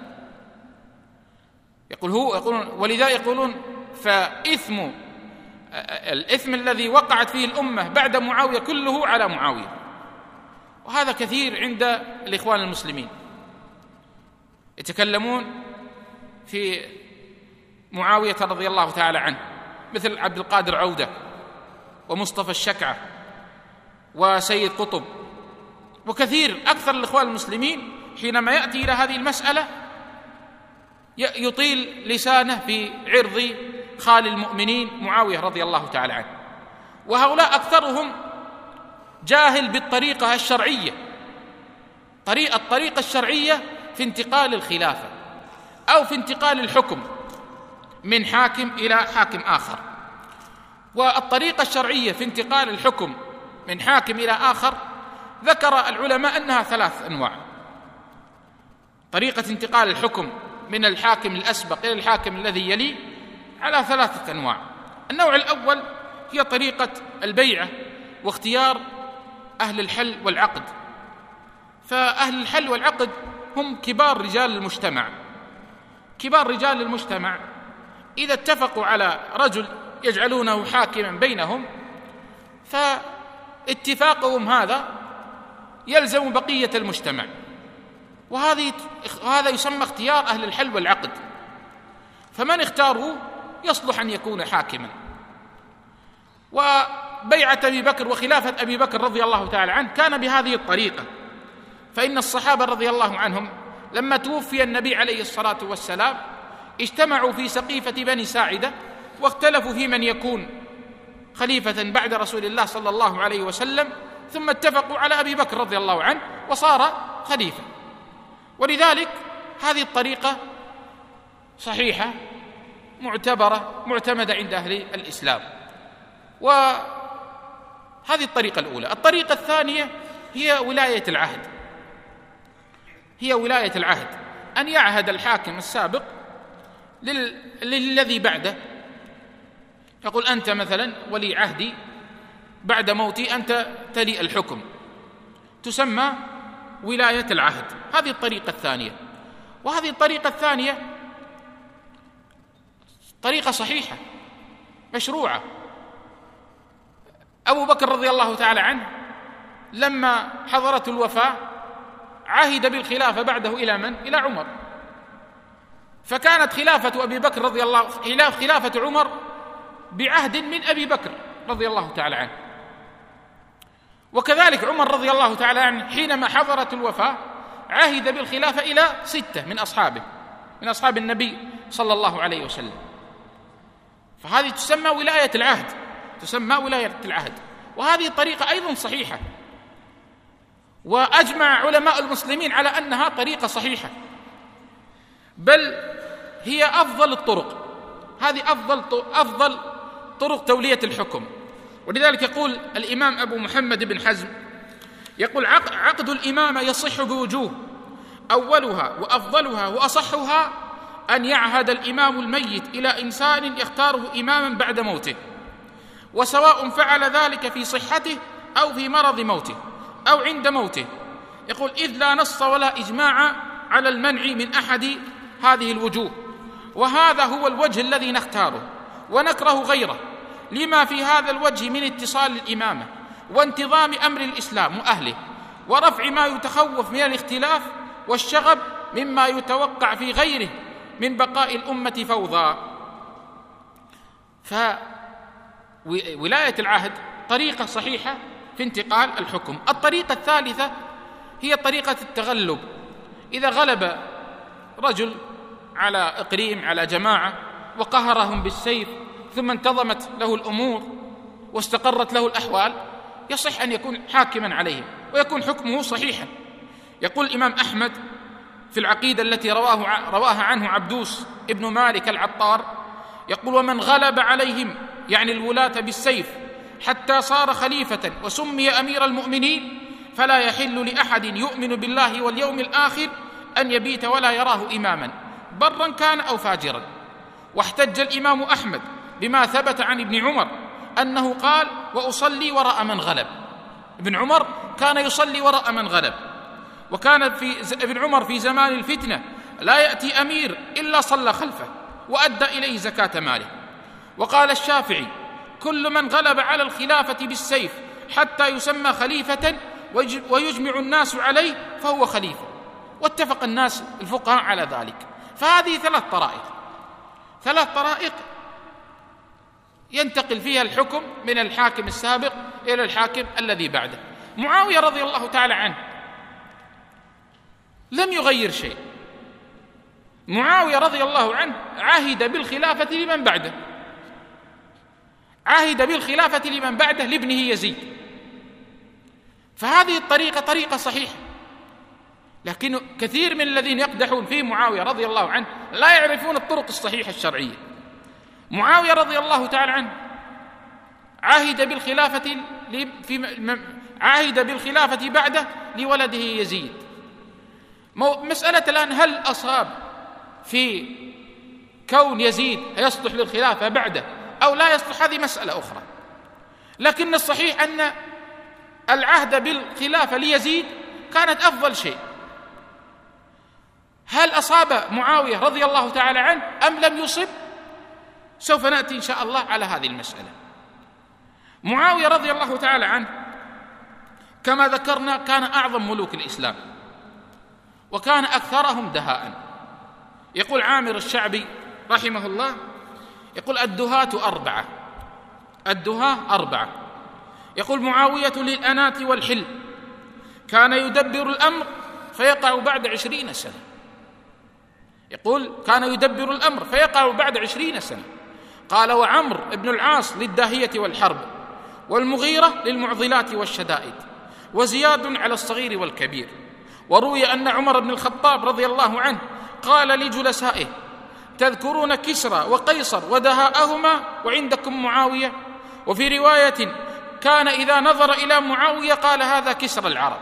يقول هو يقولون ولذا يقولون فإثم الإثم الذي وقعت فيه الأمة بعد معاوية كله على معاوية. وهذا كثير عند الإخوان المسلمين، يتكلمون في معاوية رضي الله تعالى عنه مثل عبد القادر عودة ومصطفى الشكعة وسيد قطب، وكثير أكثر الإخوان المسلمين حينما يأتي إلى هذه المسألة يطيل لسانه في عرض خال المؤمنين معاوية رضي الله تعالى عنه، وهؤلاء أكثرهم جاهل بالطريقة الشرعية، طريقة الطريقة الشرعية في انتقال الخلافة أو في انتقال الحكم من حاكم إلى حاكم آخر. والطريقة الشرعية في انتقال الحكم من حاكم إلى آخر ذكر العلماء أنها ثلاث أنواع. طريقة انتقال الحكم من الحاكم الأسبق إلى الحاكم الذي يلي على ثلاثة أنواع. النوع الأول هي طريقة البيعة واختيار أهل الحل والعقد، فأهل الحل والعقد هم كبار رجال المجتمع. كبار رجال المجتمع إذا اتفقوا على رجل يجعلونه حاكما بينهم فاتفاقهم هذا يلزم بقية المجتمع، وهذه وهذا يسمى اختيار أهل الحل والعقد، فمن اختاروه يصلح أن يكون حاكما. وبيعة أبي بكر وخلافة أبي بكر رضي الله تعالى عنه كان بهذه الطريقة، فإن الصحابة رضي الله عنهم لما توفي النبي عليه الصلاة والسلام اجتمعوا في سقيفة بني ساعدة واختلفوا في من يكون خليفة بعد رسول الله صلى الله عليه وسلم، ثم اتفقوا على أبي بكر رضي الله عنه وصار خليفة. ولذلك هذه الطريقة صحيحة معتبرة معتمدة عند أهل الإسلام. وهذه الطريقة الأولى. الطريقة الثانية هي ولاية العهد. هي ولاية العهد أن يعهد الحاكم السابق لل... للذي بعده، يقول أنت مثلا ولي عهدي، بعد موتي أنت تلي الحكم، تسمى ولاية العهد. هذه الطريقة الثانية. وهذه الطريقة الثانية طريقة صحيحة مشروعة. أبو بكر رضي الله تعالى عنه لما حضرت الوفاة عهد بالخلافة بعده إلى من؟ إلى عمر، فكانت خلافة أبي بكر رضي الله خلافة عمر بعهد من أبي بكر رضي الله تعالى عنه. وكذلك عمر رضي الله تعالى عنه حينما حضرت الوفاة عهد بالخلافة إلى ستة من أصحابه من أصحاب النبي صلى الله عليه وسلم. فهذه تسمى ولاية العهد، تسمى ولاية العهد. وهذه طريقة أيضا صحيحة، وأجمع علماء المسلمين على أنها طريقة صحيحة، بل هي أفضل الطرق. هذه أفضل أفضل طرق تولية الحكم. ولذلك يقول الإمام أبو محمد بن حزم، يقول عقد الإمامة يصح بوجوه، أولها وأفضلها وأصحها أن يعهد الإمام الميت إلى إنسان يختاره إماما بعد موته، وسواء فعل ذلك في صحته أو في مرض موته أو عند موته. يقول إذ لا نص ولا إجماع على المنع من أحد هذه الوجوه، وهذا هو الوجه الذي نختاره ونكره غيره، لما في هذا الوجه من اتصال الإمامة وانتظام أمر الإسلام وأهله، ورفع ما يتخوف من الاختلاف والشغب مما يتوقع في غيره من بقاء الأمة فوضى. فولاية العهد طريقة صحيحة في انتقال الحكم. الطريقة الثالثة هي طريقة التغلب. إذا غلب رجل على إقليم على جماعة وقهرهم بالسيف ثم انتظمت له الأمور واستقرت له الأحوال، يصح أن يكون حاكما عليهم ويكون حكمه صحيحا. يقول الإمام أحمد في العقيدة التي رواه رواها عنه عبدوس ابن مالك العطار، يقول ومن غلب عليهم يعني الولاة بالسيف حتى صار خليفة وسمي أمير المؤمنين فلا يحل لأحد يؤمن بالله واليوم الآخر أن يبيت ولا يراه إماما برا كان أو فاجرا. واحتج الإمام أحمد بما ثبت عن ابن عمر أنه قال وأصلي وراء من غلب. ابن عمر كان يصلي وراء من غلب. وكان في ابن عمر في زمان الفتنة لا يأتي أمير إلا صلى خلفه وأدى إليه زكاة ماله. وقال الشافعي كل من غلب على الخلافة بالسيف حتى يسمى خليفة ويجمع الناس عليه فهو خليفة، واتفق الناس الفقهاء على ذلك. فهذه ثلاث طرائق ثلاث طرائق ينتقل فيها الحكم من الحاكم السابق إلى الحاكم الذي بعده. معاوية رضي الله تعالى عنه لم يغير شيء. معاوية رضي الله عنه عهد بالخلافة لمن بعده عهد بالخلافة لمن بعده لابنه يزيد. فهذه الطريقة طريقة صحيحة، لكن كثير من الذين يقدحون في معاوية رضي الله عنه لا يعرفون الطرق الصحيحة الشرعية. معاوية رضي الله تعالى عنه عهد بالخلافة في عهد بالخلافة بعده لولده يزيد. مسألة الآن هل أصاب في كون يزيد يصلح للخلافة بعده أو لا يصلح، هذه مسألة أخرى، لكن الصحيح أن العهد بالخلافة ليزيد كانت أفضل شيء. هل أصاب معاوية رضي الله تعالى عنه أم لم يصب؟ سوف نأتي إن شاء الله على هذه المسألة. معاوية رضي الله تعالى عنه كما ذكرنا كان أعظم ملوك الإسلام وكان أكثرهم دهاء. يقول عامر الشعبي رحمه الله، يقول الدهاة أربعة الدهاة أربعة يقول معاوية للأنات والحل، كان يدبر الأمر فيقع بعد عشرين سنة. يقول كان يدبر الأمر فيقع بعد عشرين سنة. قال وعمر بن العاص للداهية والحرب، والمغيرة للمعضلات والشدائد، وزياد على الصغير والكبير. وروي أن عمر بن الخطاب رضي الله عنه قال لجلسائه تذكرون كسرى وقيصر ودهاءهما وعندكم معاوية؟ وفي رواية كان إذا نظر إلى معاوية قال هذا كسرى العرب.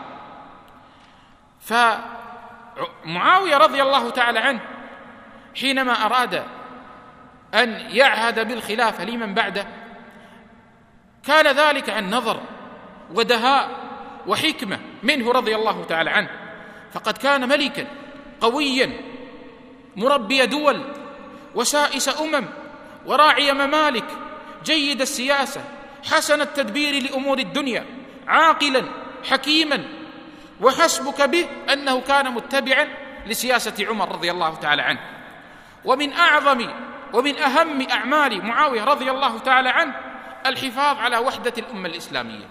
فمعاوية رضي الله تعالى عنه حينما أراد أن يعهد بالخلافة لمن بعده كان ذلك عن نظر ودهاء وحكمة منه رضي الله تعالى عنه، فقد كان ملكا قويا مربي دول وسائس أمم وراعي ممالك، جيد السياسة، حسن التدبير لأمور الدنيا، عاقلا حكيما، وحسبك به أنه كان متبعا لسياسة عمر رضي الله تعالى عنه. ومن أعظم ومن أهم أعمال معاوية رضي الله تعالى عنه الحفاظ على وحدة الأمة الإسلامية.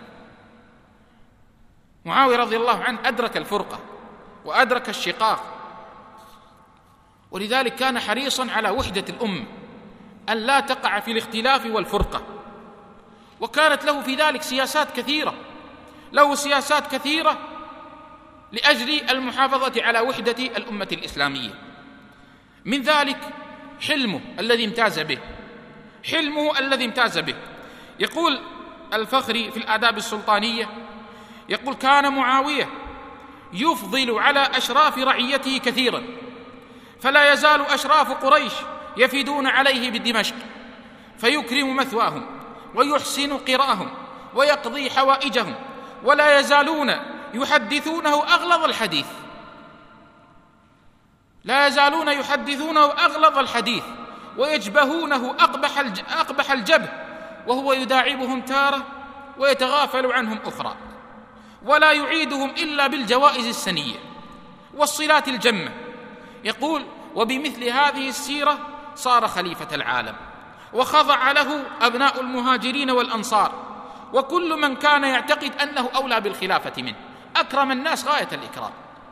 معاوية رضي الله عنه أدرك الفرقة وأدرك الشقاق، ولذلك كان حريصا على وحدة الأمة أن لا تقع في الاختلاف والفرقة، وكانت له في ذلك سياسات كثيرة له سياسات كثيرة لأجل المحافظة على وحدة الأمة الإسلامية. من ذلك حلمه الذي امتاز به حلمه الذي امتاز به يقول الفخري في الآداب السلطانية، يقول كان معاوية يفضل على أشراف رعيته كثيرا، فلا يزال أشراف قريش يفدون عليه بدمشق فيكرم مثواهم ويحسن قراءهم ويقضي حوائجهم، ولا يزالون يحدثونه أغلظ الحديث لا يزالون يحدثونه أغلظ الحديث ويجبهونه أقبح أقبح الجبه، وهو يداعبهم تارة ويتغافل عنهم أخرى، ولا يعيدهم إلا بالجوائز السنية والصلات الجمة. يقول وبمثل هذه السيرة صار خليفة العالم، وخضع له أبناء المهاجرين والأنصار، وكل من كان يعتقد أنه أولى بالخلافة منه، أكرم الناس غاية الإكرام.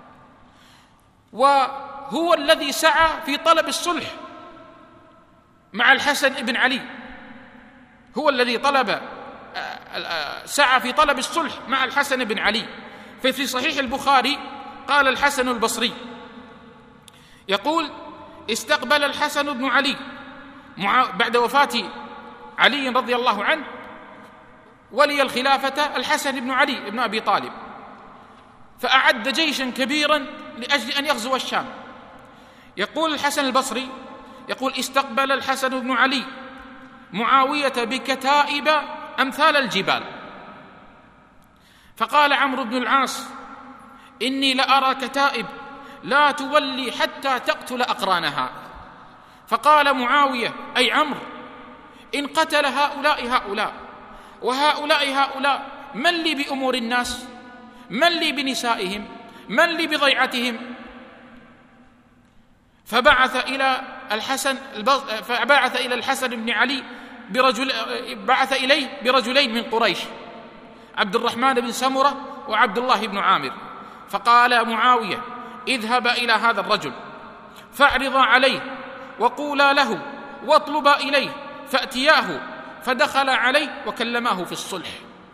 وهو الذي سعى في طلب الصلح مع الحسن بن علي هو الذي طلب سعى في طلب الصلح مع الحسن بن علي. ففي صحيح البخاري قال الحسن البصري يقول استقبل الحسن بن علي بعد وفاة علي رضي الله عنه ولي الخلافة الحسن بن علي بن أبي طالب، فأعد جيشا كبيرا لأجل أن يغزو الشام. يقول الحسن البصري يقول استقبل الحسن بن علي معاوية بكتائب أمثال الجبال، فقال عمرو بن العاص إني لأرى كتائب لا تولي حتى تقتل أقرانها. فقال معاوية أي عمرو إن قتل هؤلاء هؤلاء وهؤلاء هؤلاء من لي بأمور الناس؟ من لي بنسائهم؟ من لي بضيعتهم؟ فبعث إلى الحسن فبعث إلى الحسن بن علي برجل بعث إليه برجلين من قريش، عبد الرحمن بن سمرة وعبد الله بن عامر، فقال معاوية: اذهبا إلى هذا الرجل فاعرضا عليه وقولا له واطلبا إليه، فأتياه، فدخل عليه وكلماه في الصلح.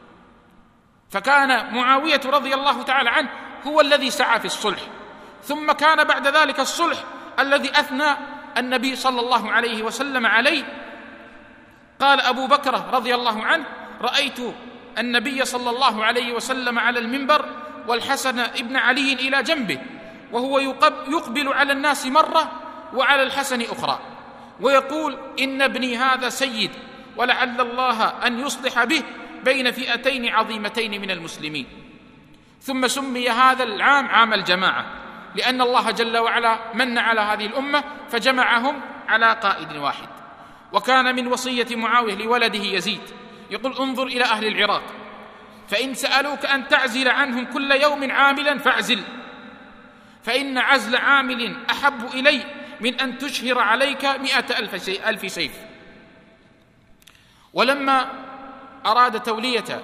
فكان معاوية رضي الله تعالى عنه هو الذي سعى في الصلح، ثم كان بعد ذلك الصلح الذي أثنى النبي صلى الله عليه وسلم عليه. قال أبو بكر رضي الله عنه: رأيت النبي صلى الله عليه وسلم على المنبر والحسن ابن علي إلى جنبه، وهو يقبل على الناس مرة وعلى الحسن أخرى، ويقول: إن ابني هذا سيد، ولعل الله أن يصلح به بين فئتين عظيمتين من المسلمين. ثم سمي هذا العام عام الجماعة، لأن الله جل وعلا من على هذه الأمة فجمعهم على قائد واحد. وكان من وصية معاوية لولده يزيد يقول: انظر إلى أهل العراق، فإن سألوك أن تعزل عنهم كل يوم عاملا فاعزل، فإن عزل عامل أحب إلي من أن تشهر عليك مئة ألف سيف. ولما أراد تولية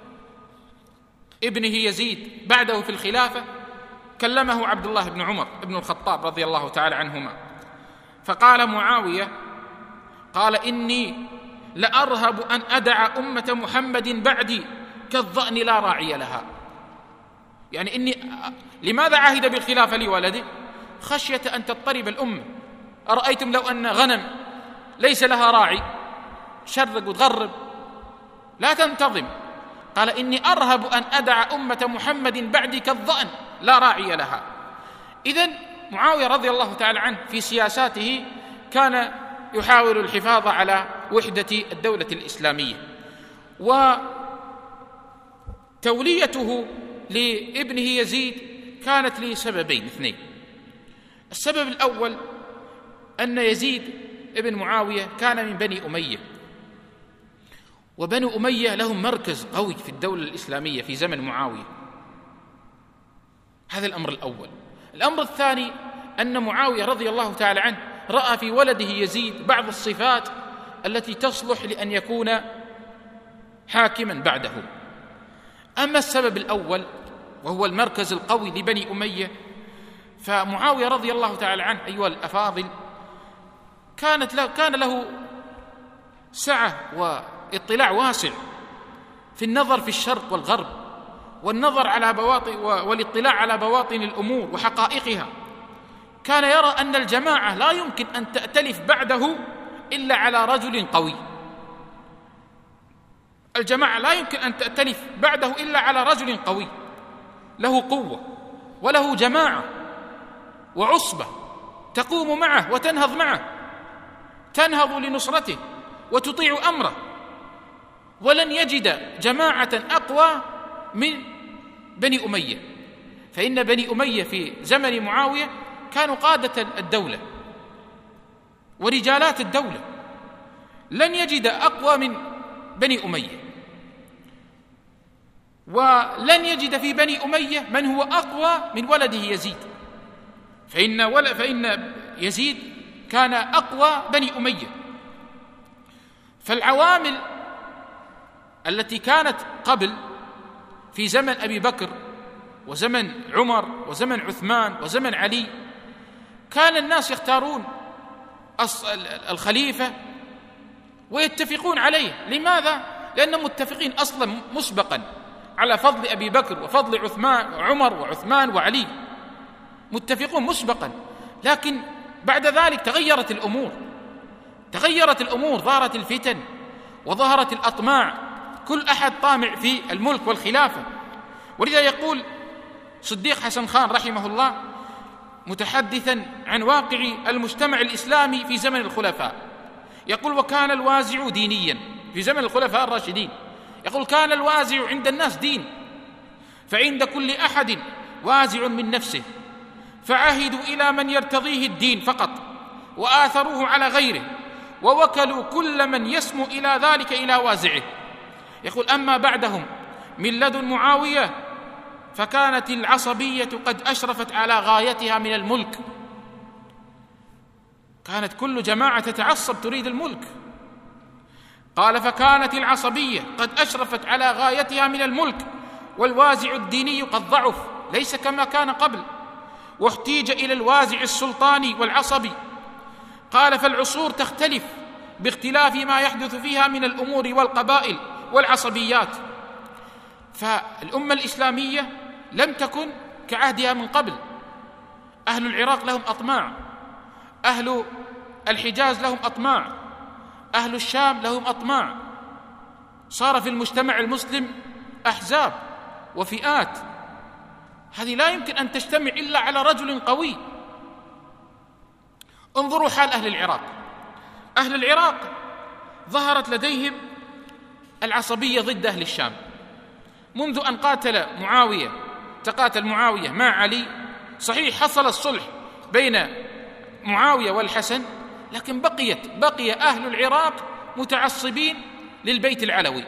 ابنه يزيد بعده في الخلافة كلمه عبد الله بن عمر بن الخطاب رضي الله تعالى عنهما، فقال معاوية: قال: إني لأرهب أن أدع أمة محمد بعدي كالظأن لا راعي لها. يعني إني لماذا عهد بالخلافة لولده؟ خشية أن تضطرب الأمة. أرأيتم لو أن غنم ليس لها راعي، شرق وتغرب لا تنتظم. قال: إني أرهب أن أدع أمة محمد بعدي كالظأن لا راعي لها. إذن معاوية رضي الله تعالى عنه في سياساته كان يحاول الحفاظ على وحدة الدولة الإسلامية. وتوليته لابنه يزيد كانت لسببين اثنين. السبب الأول أن يزيد ابن معاوية كان من بني أمية، وبنو أمية لهم مركز قوي في الدولة الإسلامية في زمن معاوية. هذا الأمر الأول. الأمر الثاني أن معاوية رضي الله تعالى عنه رأى في ولده يزيد بعض الصفات التي تصلح لأن يكون حاكما بعده. أما السبب الأول وهو المركز القوي لبني أمية، فمعاوية رضي الله تعالى عنه أيها الأفاضل كانت له كان له سعة واطلاع واسع في النظر في الشرق والغرب، والنظر على بواطن والاطلاع على بواطن الأمور وحقائقها. كان يرى أن الجماعة لا يمكن أن تأتلف بعده إلا على رجل قوي. الجماعة لا يمكن أن تأتلف بعده إلا على رجل قوي له قوة وله جماعة وعصبة تقوم معه وتنهض معه، تنهض لنصرته وتطيع أمره. ولن يجد جماعة أقوى من بني أمية، فإن بني أمية في زمن معاوية كانوا قادة الدولة ورجالات الدولة، لن يجد أقوى من بني أمية، ولن يجد في بني أمية من هو أقوى من ولده يزيد، فإن, ول... فإن يزيد كان أقوى بني أمية. فالعوامل التي كانت قبل في زمن أبي بكر وزمن عمر وزمن عثمان وزمن علي، كان الناس يختارون الخليفة ويتفقون عليه. لماذا؟ لأنهم متفقين أصلا مسبقا على فضل أبي بكر وفضل عثمان وعمر وعثمان وعلي، متفقون مسبقا. لكن بعد ذلك تغيرت الأمور تغيرت الأمور ظهرت الفتن وظهرت الأطماع، كل أحد طامع في الملك والخلافة. ولذا يقول صديق حسن خان رحمه الله متحدثا عن واقع المجتمع الإسلامي في زمن الخلفاء، يقول: وكان الوازع دينيا في زمن الخلفاء الراشدين، يقول: كان الوازع عند الناس دين، فعند كل أحد وازع من نفسه، فعهدوا إلى من يرتضيه الدين فقط، وآثروه على غيره، ووكلوا كل من يسمو إلى ذلك إلى وازعه. يقول: أما بعدهم من لدن معاوية فكانت العصبية قد أشرفت على غايتها من الملك. كانت كل جماعة تتعصب تريد الملك. قال فكانت العصبية قد أشرفت على غايتها من الملك، والوازع الديني قد ضعف ليس كما كان قبل، واحتيج إلى الوازع السلطاني والعصبي. قال فالعصور تختلف باختلاف ما يحدث فيها من الأمور والقبائل والعصبيات. فالأمة الإسلامية لم تكن كعهدها من قبل. أهل العراق لهم أطماع، أهل الحجاز لهم أطماع، أهل الشام لهم أطماع. صار في المجتمع المسلم أحزاب وفئات، هذه لا يمكن أن تجتمع إلا على رجل قوي. انظروا حال أهل العراق. أهل العراق ظهرت لديهم العصبية ضد أهل الشام منذ أن قاتل معاوية، تقاتل معاوية مع علي. صحيح حصل الصلح بين معاوية والحسن، لكن بقيت بقي أهل العراق متعصبين للبيت العلوي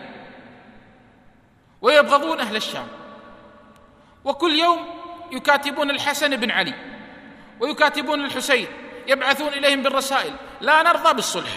ويبغضون أهل الشام، وكل يوم يكاتبون الحسن بن علي ويكاتبون الحسين، يبعثون إليهم بالرسائل: لا نرضى بالصلح.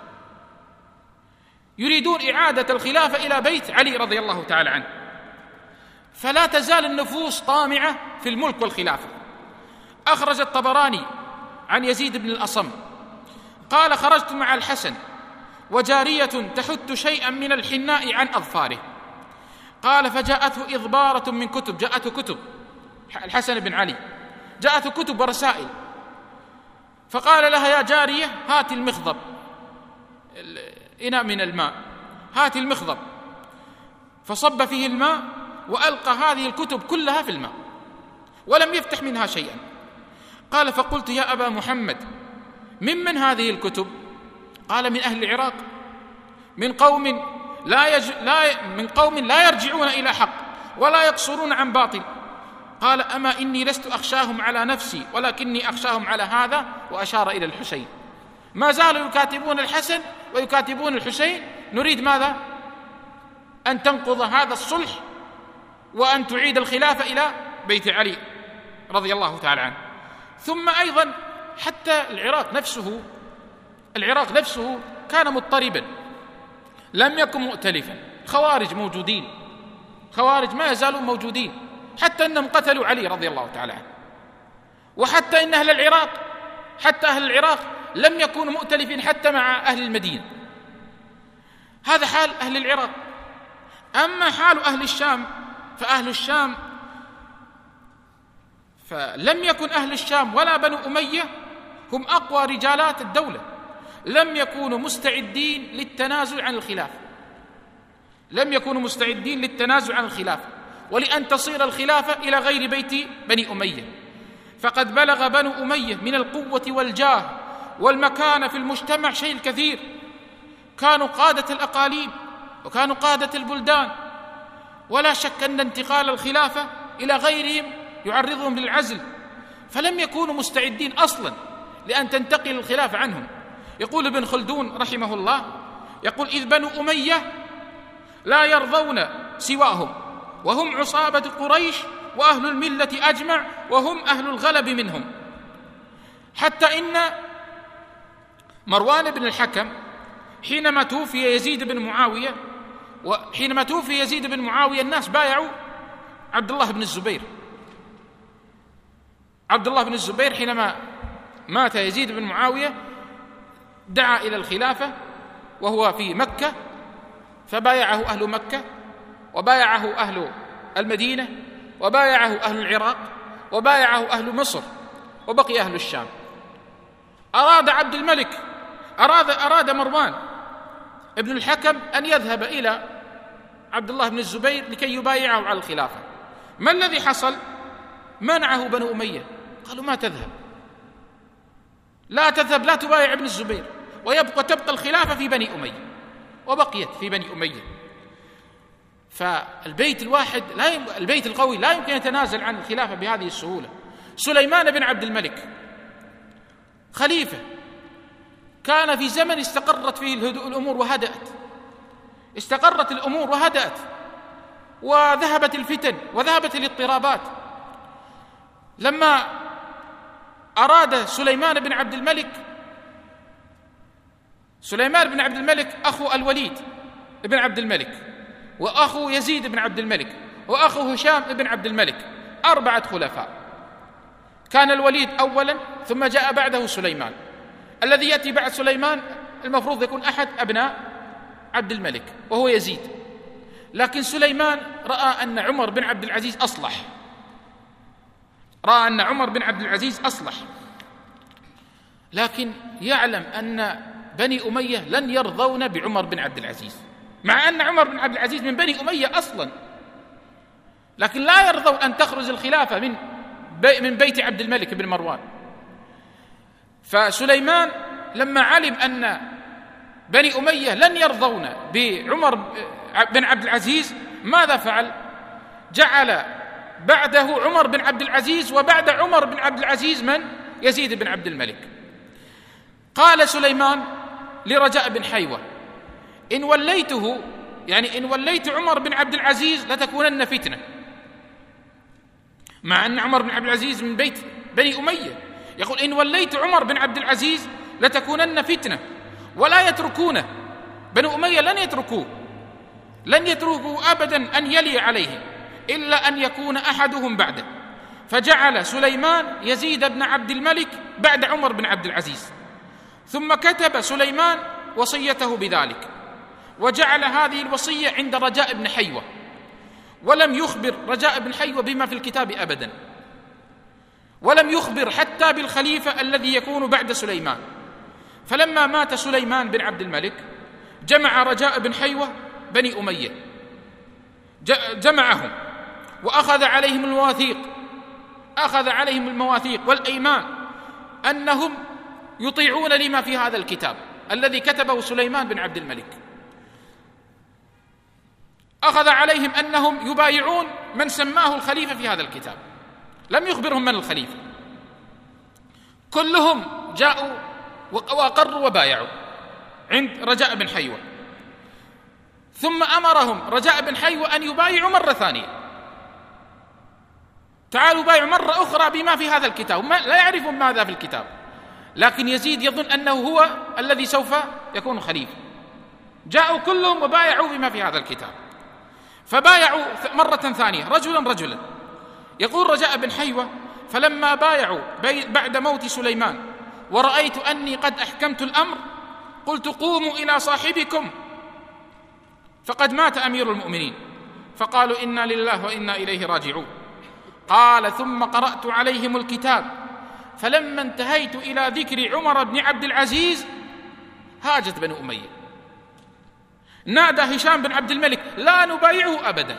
يريدون إعادة الخلافة إلى بيت علي رضي الله تعالى عنه. فلا تزال النفوس طامعة في الملك والخلافة. أخرج الطبراني عن يزيد بن الأصم قال: خرجت مع الحسن وجارية تحت شيئا من الحناء عن أظفاره. قال فجاءته إضبارة من كتب، جاءته كتب الحسن بن علي، جاءته كتب ورسائل. فقال لها: يا جارية هات المخضب، إناء من الماء، هات المخضب. فصب فيه الماء وألقى هذه الكتب كلها في الماء ولم يفتح منها شيئا. قال: فقلت: يا أبا محمد، ممن هذه الكتب؟ قال: من أهل العراق، من قوم لا, يج... لا من قوم لا يرجعون إلى حق ولا يقصرون عن باطل. قال: أما إني لست أخشاهم على نفسي ولكني أخشاهم على هذا، وأشار إلى الحسين. ما زالوا يكاتبون الحسن ويكاتبون الحسين: نريد ماذا؟ أن تنقض هذا الصلح وأن تعيد الخلافة إلى بيت علي رضي الله تعالى عنه. ثم أيضا حتى العراق نفسه العراق نفسه كان مضطربا، لم يكن مؤتلفا. خوارج موجودين، خوارج ما يزالون موجودين، حتى أنهم قتلوا علي رضي الله تعالى عنه. وحتى إن أهل العراق حتى أهل العراق لم يكونوا مؤتلفين حتى مع أهل المدينة. هذا حال أهل العراق. أما حال أهل الشام فأهل الشام فلم يكن أهل الشام ولا بنو أمية هم أقوى رجالات الدولة، لم يكونوا مستعدين للتنازل عن الخلافة، لم يكونوا مستعدين للتنازل عن الخلافة ولأن تصير الخلافة إلى غير بيت بني أمية. فقد بلغ بنو أمية من القوة والجاه والمكانة في المجتمع شيء كثير. كانوا قادة الأقاليم وكانوا قادة البلدان، ولا شك أن انتقال الخلافة إلى غيرهم يعرضهم للعزل، فلم يكونوا مستعدين أصلا لأن تنتقل الخلافة عنهم. يقول ابن خلدون رحمه الله، يقول: إذ بنو أمية لا يرضون سواهم، وهم عصابة قريش وأهل الملة أجمع، وهم أهل الغلب منهم. حتى إن مروان بن الحكم حينما توفي يزيد بن معاوية وحينما توفي يزيد بن معاوية الناس بايعوا عبد الله بن الزبير. عبد الله بن الزبير حينما مات يزيد بن معاوية دعا إلى الخلافة وهو في مكة، فبايعه أهل مكة وبايعه أهل المدينة وبايعه أهل العراق وبايعه أهل مصر وبقي أهل الشام. أراد عبد الملك أراد أراد مروان ابن الحكم أن يذهب إلى عبد الله بن الزبير لكي يبايعه على الخلافة. ما الذي حصل؟ منعه بنو أمية، قالوا: ما تذهب، لا تذهب، لا تبايع ابن الزبير، ويبقى تبقى الخلافة في بني أمية. وبقيت في بني أمية. فالبيت الواحد لا يم... البيت القوي لا يمكن يتنازل عن الخلافة بهذه السهولة. سليمان بن عبد الملك خليفة كان في زمن استقرت فيه الأمور وهدأت، استقرت الأمور وهدأت، وذهبت الفتن وذهبت الاضطرابات. لما أراد سليمان بن عبد الملك سليمان بن عبد الملك أخو الوليد بن عبد الملك، وأخو يزيد بن عبد الملك، وأخو هشام بن عبد الملك، أربعة خلفاء. كان الوليد أولا، ثم جاء بعده سليمان. الذي يأتي بعد سليمان المفروض يكون أحد أبناء عبد الملك وهو يزيد، لكن سليمان رأى أن عمر بن عبد العزيز أصلح رأى أن عمر بن عبد العزيز أصلح لكن يعلم أن بني أمية لن يرضون بعمر بن عبد العزيز، مع أن عمر بن عبد العزيز من بني أمية أصلا، لكن لا يرضوا أن تخرج الخلافة من بي من بيت عبد الملك بن مروان. فسليمان لما علم أن بني أمية لن يرضون بعمر بن عبد العزيز ماذا فعل؟ جعل بعده عمر بن عبد العزيز، وبعد عمر بن عبد العزيز من؟ يزيد بن عبد الملك. قال سليمان لرجاء بن حيوة: إن وليته، يعني إن وليت عمر بن عبد العزيز لتكونن فتنة، مع أن عمر بن عبد العزيز من بيت بني أمية. يقول: إن وليت عمر بن عبد العزيز لتكونن فتنة ولا يتركونه، بنو أمية لن يتركوه لن يتركوا أبدا أن يلي عليهم إلا أن يكون أحدهم بعده. فجعل سليمان يزيد بن عبد الملك بعد عمر بن عبد العزيز، ثم كتب سليمان وصيته بذلك، وجعل هذه الوصية عند رجاء بن حيوة، ولم يخبر رجاء بن حيوة بما في الكتاب أبدا، ولم يخبر حتى بالخليفة الذي يكون بعد سليمان. فلما مات سليمان بن عبد الملك جمع رجاء بن حيوة بني أمية، جمعهم وأخذ عليهم المواثيق أخذ عليهم المواثيق والأيمان أنهم يطيعون لما في هذا الكتاب الذي كتبه سليمان بن عبد الملك. أخذ عليهم أنهم يبايعون من سماه الخليفة في هذا الكتاب، لم يخبرهم من الخليفة، كلهم جاءوا وأقروا وبايعوا عند رجاء بن حيوة. ثم أمرهم رجاء بن حيوة أن يبايعوا مرة ثانية، تعالوا بايعوا مرة أخرى بما في هذا الكتاب. لا يعرفون ماذا في الكتاب، لكن يزيد يظن أنه هو الذي سوف يكون خليفة. جاءوا كلهم وبايعوا بما في هذا الكتاب، فبايعوا مرة ثانية رجلا رجلا. يقول رجاء بن حيوة: فلما بايعوا بعد موت سليمان ورأيت أني قد أحكمت الأمر قلت: قوموا إلى صاحبكم فقد مات أمير المؤمنين. فقالوا: إنا لله وإنا إليه راجعون. قال: ثم قرأت عليهم الكتاب، فلما انتهيت إلى ذكر عمر بن عبد العزيز هاجت بنو أمية، نادى هشام بن عبد الملك: لا نبايعه أبدا.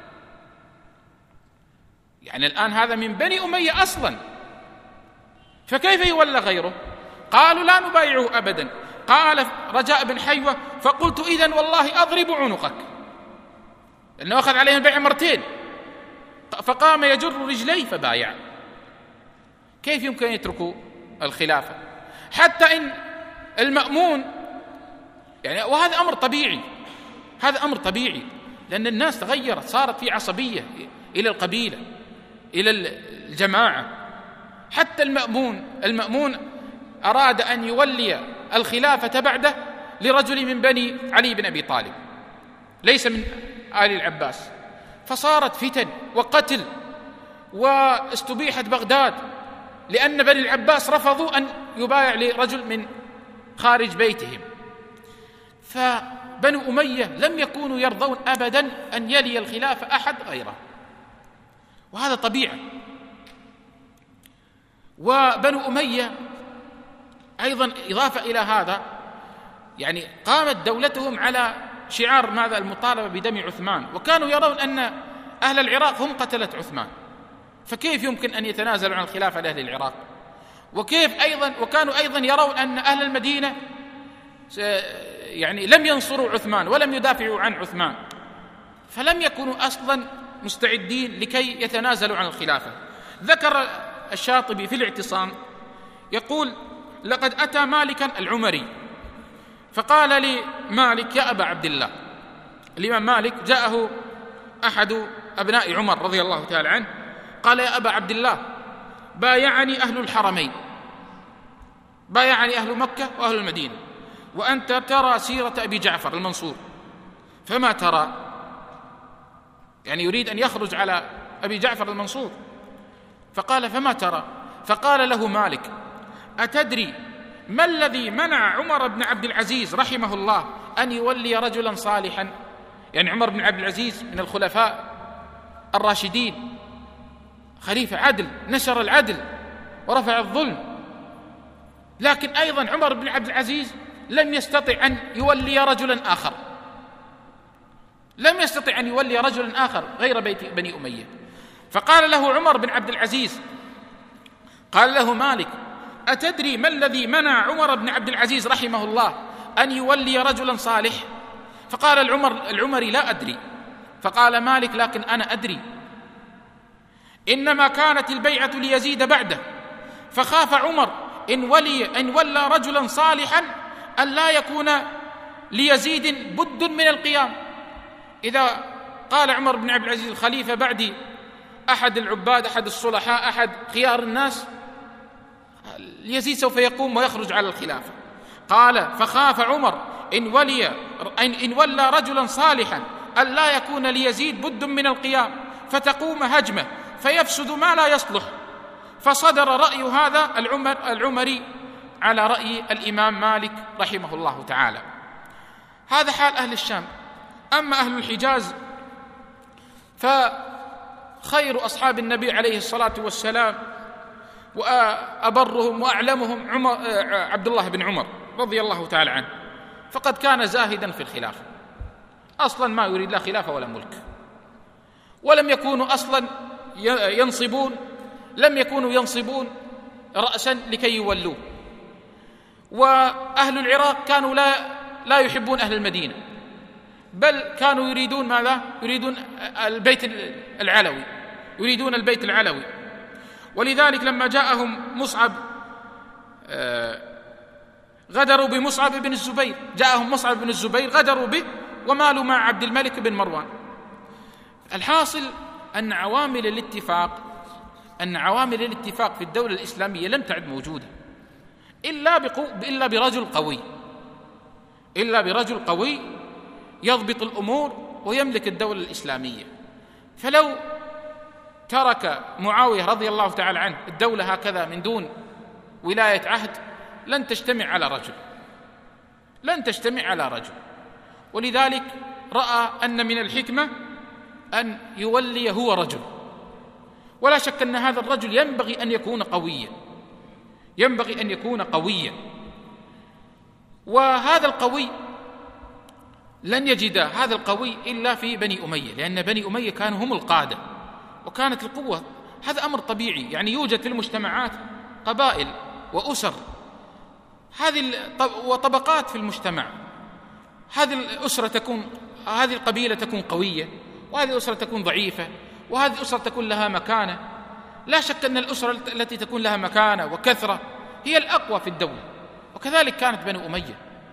يعني الآن هذا من بني أمية أصلا، فكيف يولى غيره؟ قالوا: لا نبايعه أبدا. قال رجاء بن حيوة: فقلت: إذن والله أضرب عنقك، لأنه أخذ عليهم البيع مرتين. فقام يجر رجليه فبايع. كيف يمكن أن يتركوا الخلافة؟ حتى إن المأمون، يعني وهذا أمر طبيعي، هذا أمر طبيعي، لأن الناس تغيرت، صارت في عصبية إلى القبيلة إلى الجماعة. حتى المأمون المأمون أراد أن يولي الخلافة بعده لرجل من بني علي بن أبي طالب ليس من آل العباس، فصارت فتن وقتل، واستبيحت بغداد لأن بني العباس رفضوا أن يبايع لرجل من خارج بيتهم. فبنو أمية لم يكونوا يرضون أبدا أن يلي الخلافة أحد غيره، وهذا طبيعة. وبنو أمية أيضا إضافة إلى هذا، يعني قامت دولتهم على شعار ماذا؟ المطالبة بدم عثمان، وكانوا يرون أن أهل العراق هم قتلة عثمان، فكيف يمكن أن يتنازلوا عن الخلافة لأهل العراق؟ وكيف أيضا وكانوا أيضا يرون أن أهل المدينة يعني لم ينصروا عثمان ولم يدافعوا عن عثمان، فلم يكونوا أصلا مستعدين لكي يتنازلوا عن الخلافة. ذكر الشاطبي في الاعتصام يقول: لقد أتى مالكا العمري فقال لي مالك: يا أبا عبد الله، الإمام مالك جاءه أحد أبناء عمر رضي الله تعالى عنه قال: يا أبا عبد الله، بايعني أهل الحرمين، بايعني أهل مكة وأهل المدينة، وأنت ترى سيرة أبي جعفر المنصور، فما ترى؟ يعني يريد أن يخرج على أبي جعفر المنصور. فقال: فما ترى؟ فقال له مالك: أتدري ما الذي منع عمر بن عبد العزيز رحمه الله أن يولي رجلا صالحا؟ يعني عمر بن عبد العزيز من الخلفاء الراشدين، خليفة عدل، نشر العدل ورفع الظلم، لكن أيضا عمر بن عبد العزيز لم يستطع أن يولي رجلا آخر، لم يستطع أن يولي رجلا آخر غير بيت بني أمية. فقال له عمر بن عبد العزيز، قال له مالك: أتدري ما الذي منع عمر بن عبد العزيز رحمه الله أن يولي رجلا صالح؟ فقال العمر العمري: لا أدري. فقال مالك: لكن أنا أدري، إنما كانت البيعة ليزيد بعده، فخاف عمر إن ولي إن ولى رجلا صالحا أن لا يكون ليزيد بد من القيام. إذا قال عمر بن عبد العزيز الخليفة بعدي أحد العباد، أحد الصلحاء، أحد خيار الناس، يزيد سوف يقوم ويخرج على الخلافة. قال: فخاف عمر إن ولي إن ولى رجلا صالحا أن لا يكون ليزيد بد من القيام، فتقوم هجمة فيفسد ما لا يصلح. فصدر رأي هذا العمر العمري على رأي الإمام مالك رحمه الله تعالى. هذا حال أهل الشام. أما أهل الحجاز فخير أصحاب النبي عليه الصلاة والسلام وأبرهم وأعلمهم عمر عبد الله بن عمر رضي الله تعالى عنه، فقد كان زاهدا في الخلافة، أصلا ما يريد لا خلافة ولا ملك، ولم يكونوا أصلا ينصبون لم يكونوا ينصبون رأسا لكي يولوه. وأهل العراق كانوا لا لا يحبون أهل المدينة، بل كانوا يريدون ماذا؟ يريدون البيت العلوي، يريدون البيت العلوي. ولذلك لما جاءهم مصعب غدروا بمصعب بن الزبير، جاءهم مصعب بن الزبير غدروا به ومالوا مع عبد الملك بن مروان. الحاصل أن عوامل الاتفاق أن عوامل الاتفاق في الدولة الإسلامية لم تعد موجودة إلا بقو إلا برجل قوي إلا برجل قوي يضبط الأمور ويملك الدولة الإسلامية. فلو ترك معاوية رضي الله تعالى عنه الدولة هكذا من دون ولاية عهد لن تجتمع على رجل لن تجتمع على رجل ولذلك رأى أن من الحكمة أن يولي هو رجل، ولا شك أن هذا الرجل ينبغي أن يكون قويا ينبغي أن يكون قويا وهذا القوي لن يجد هذا القوي إلا في بني أمية، لأن بني أمية كانوا هم القادة وكانت القوة. هذا أمر طبيعي، يعني يوجد في المجتمعات قبائل وأسر هذه وطبقات في المجتمع، هذه الأسرة تكون هذه القبيلة تكون قوية، وهذه الأسرة تكون ضعيفة، وهذه الأسرة تكون لها مكانة. لا شك أن الأسرة التي تكون لها مكانة وكثرة هي الأقوى في الدولة، وكذلك كانت بني أمية.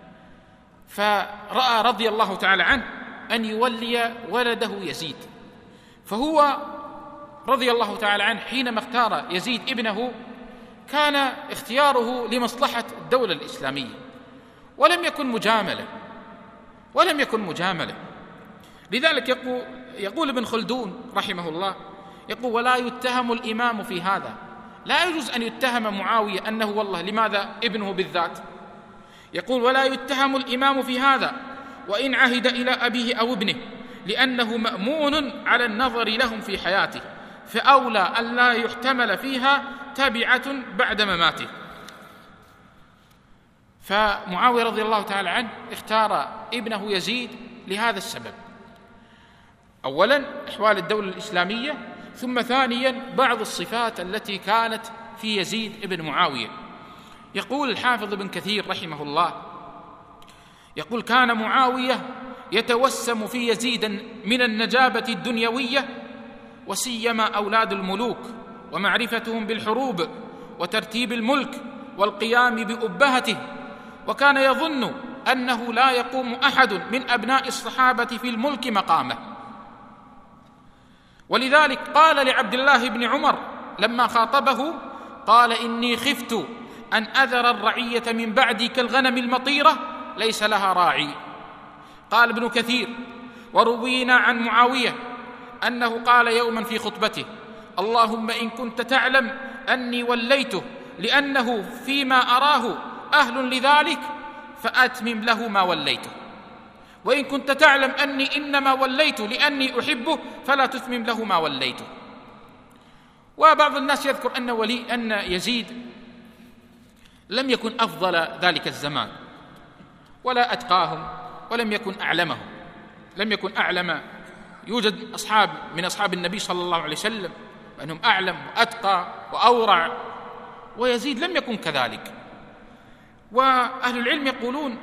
فرأى رضي الله تعالى عنه أن يولي ولده يزيد، فهو رضي الله تعالى عنه حينما اختار يزيد ابنه كان اختياره لمصلحة الدولة الإسلامية، ولم يكن مجاملة ولم يكن مجاملة لذلك يقول, يقول ابن خلدون رحمه الله، يقول: ولا يتهم الإمام في هذا، لا يجوز أن يتهم معاوية أنه والله لماذا ابنه بالذات، يقول: ولا يتهم الإمام في هذا وإن عهد إلى أبيه أو ابنه، لأنه مأمون على النظر لهم في حياته، فأولى أن لا يحتمل فيها تبعة بعد مماته. فمعاوية رضي الله تعالى عنه اختار ابنه يزيد لهذا السبب: أولا أحوال الدولة الإسلامية، ثم ثانيا بعض الصفات التي كانت في يزيد ابن معاوية. يقول الحافظ ابن كثير رحمه الله، يقول: كان معاوية يتوسم في يزيد من النجابة الدنيوية، وسيما أولاد الملوك، ومعرفتهم بالحروب وترتيب الملك والقيام بأبهته، وكان يظن أنه لا يقوم أحد من أبناء الصحابة في الملك مقامه. ولذلك قال لعبد الله بن عمر لما خاطبه، قال: إني خفت أن أذر الرعية من بعدي كالغنم المطيرة ليس لها راعي. قال ابن كثير: وروينا عن معاوية أنه قال يوما في خطبته: اللهم إن كنت تعلم أني وليته لأنه فيما أراه أهل لذلك فأتمم له ما وليته، وإن كنت تعلم أني إنما وليته لأني أحبه فلا تتمم له ما وليته. وبعض الناس يذكر أن ولي أن يزيد لم يكن أفضل ذلك الزمان ولا أتقاهم ولم يكن أعلمهم، لم يكن أعلم. يوجد أصحاب من أصحاب النبي صلى الله عليه وسلم وأنهم أعلم وأتقى وأورع، ويزيد لم يكن كذلك. وأهل العلم يقولون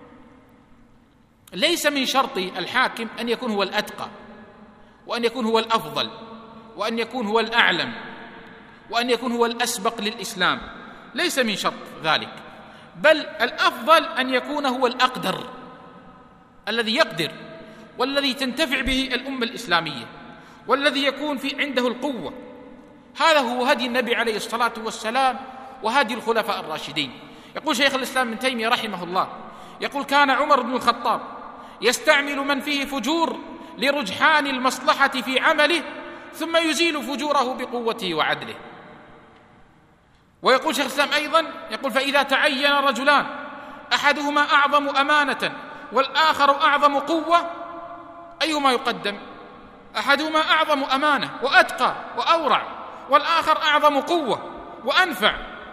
ليس من شرط الحاكم أن يكون هو الأتقى وأن يكون هو الأفضل وأن يكون هو الأعلم وأن يكون هو الأسبق للإسلام، ليس من شرط ذلك، بل الأفضل أن يكون هو الأقدر الذي يقدر والذي تنتفع به الأمة الإسلامية والذي يكون في عنده القوة. هذا هو هدي النبي عليه الصلاة والسلام وهدي الخلفاء الراشدين. يقول شيخ الإسلام ابن تيمية رحمه الله، يقول: كان عمر بن الخطاب يستعمل من فيه فجور لرجحان المصلحة في عمله ثم يزيل فجوره بقوته وعدله. ويقول شيخ الإسلام أيضا، يقول: فإذا تعين رجلان أحدهما أعظم أمانة والآخر أعظم قوة أيهما يقدم؟ أحدهما أعظم أمانة وأتقى وأورع، والآخر أعظم قوة وأنفع.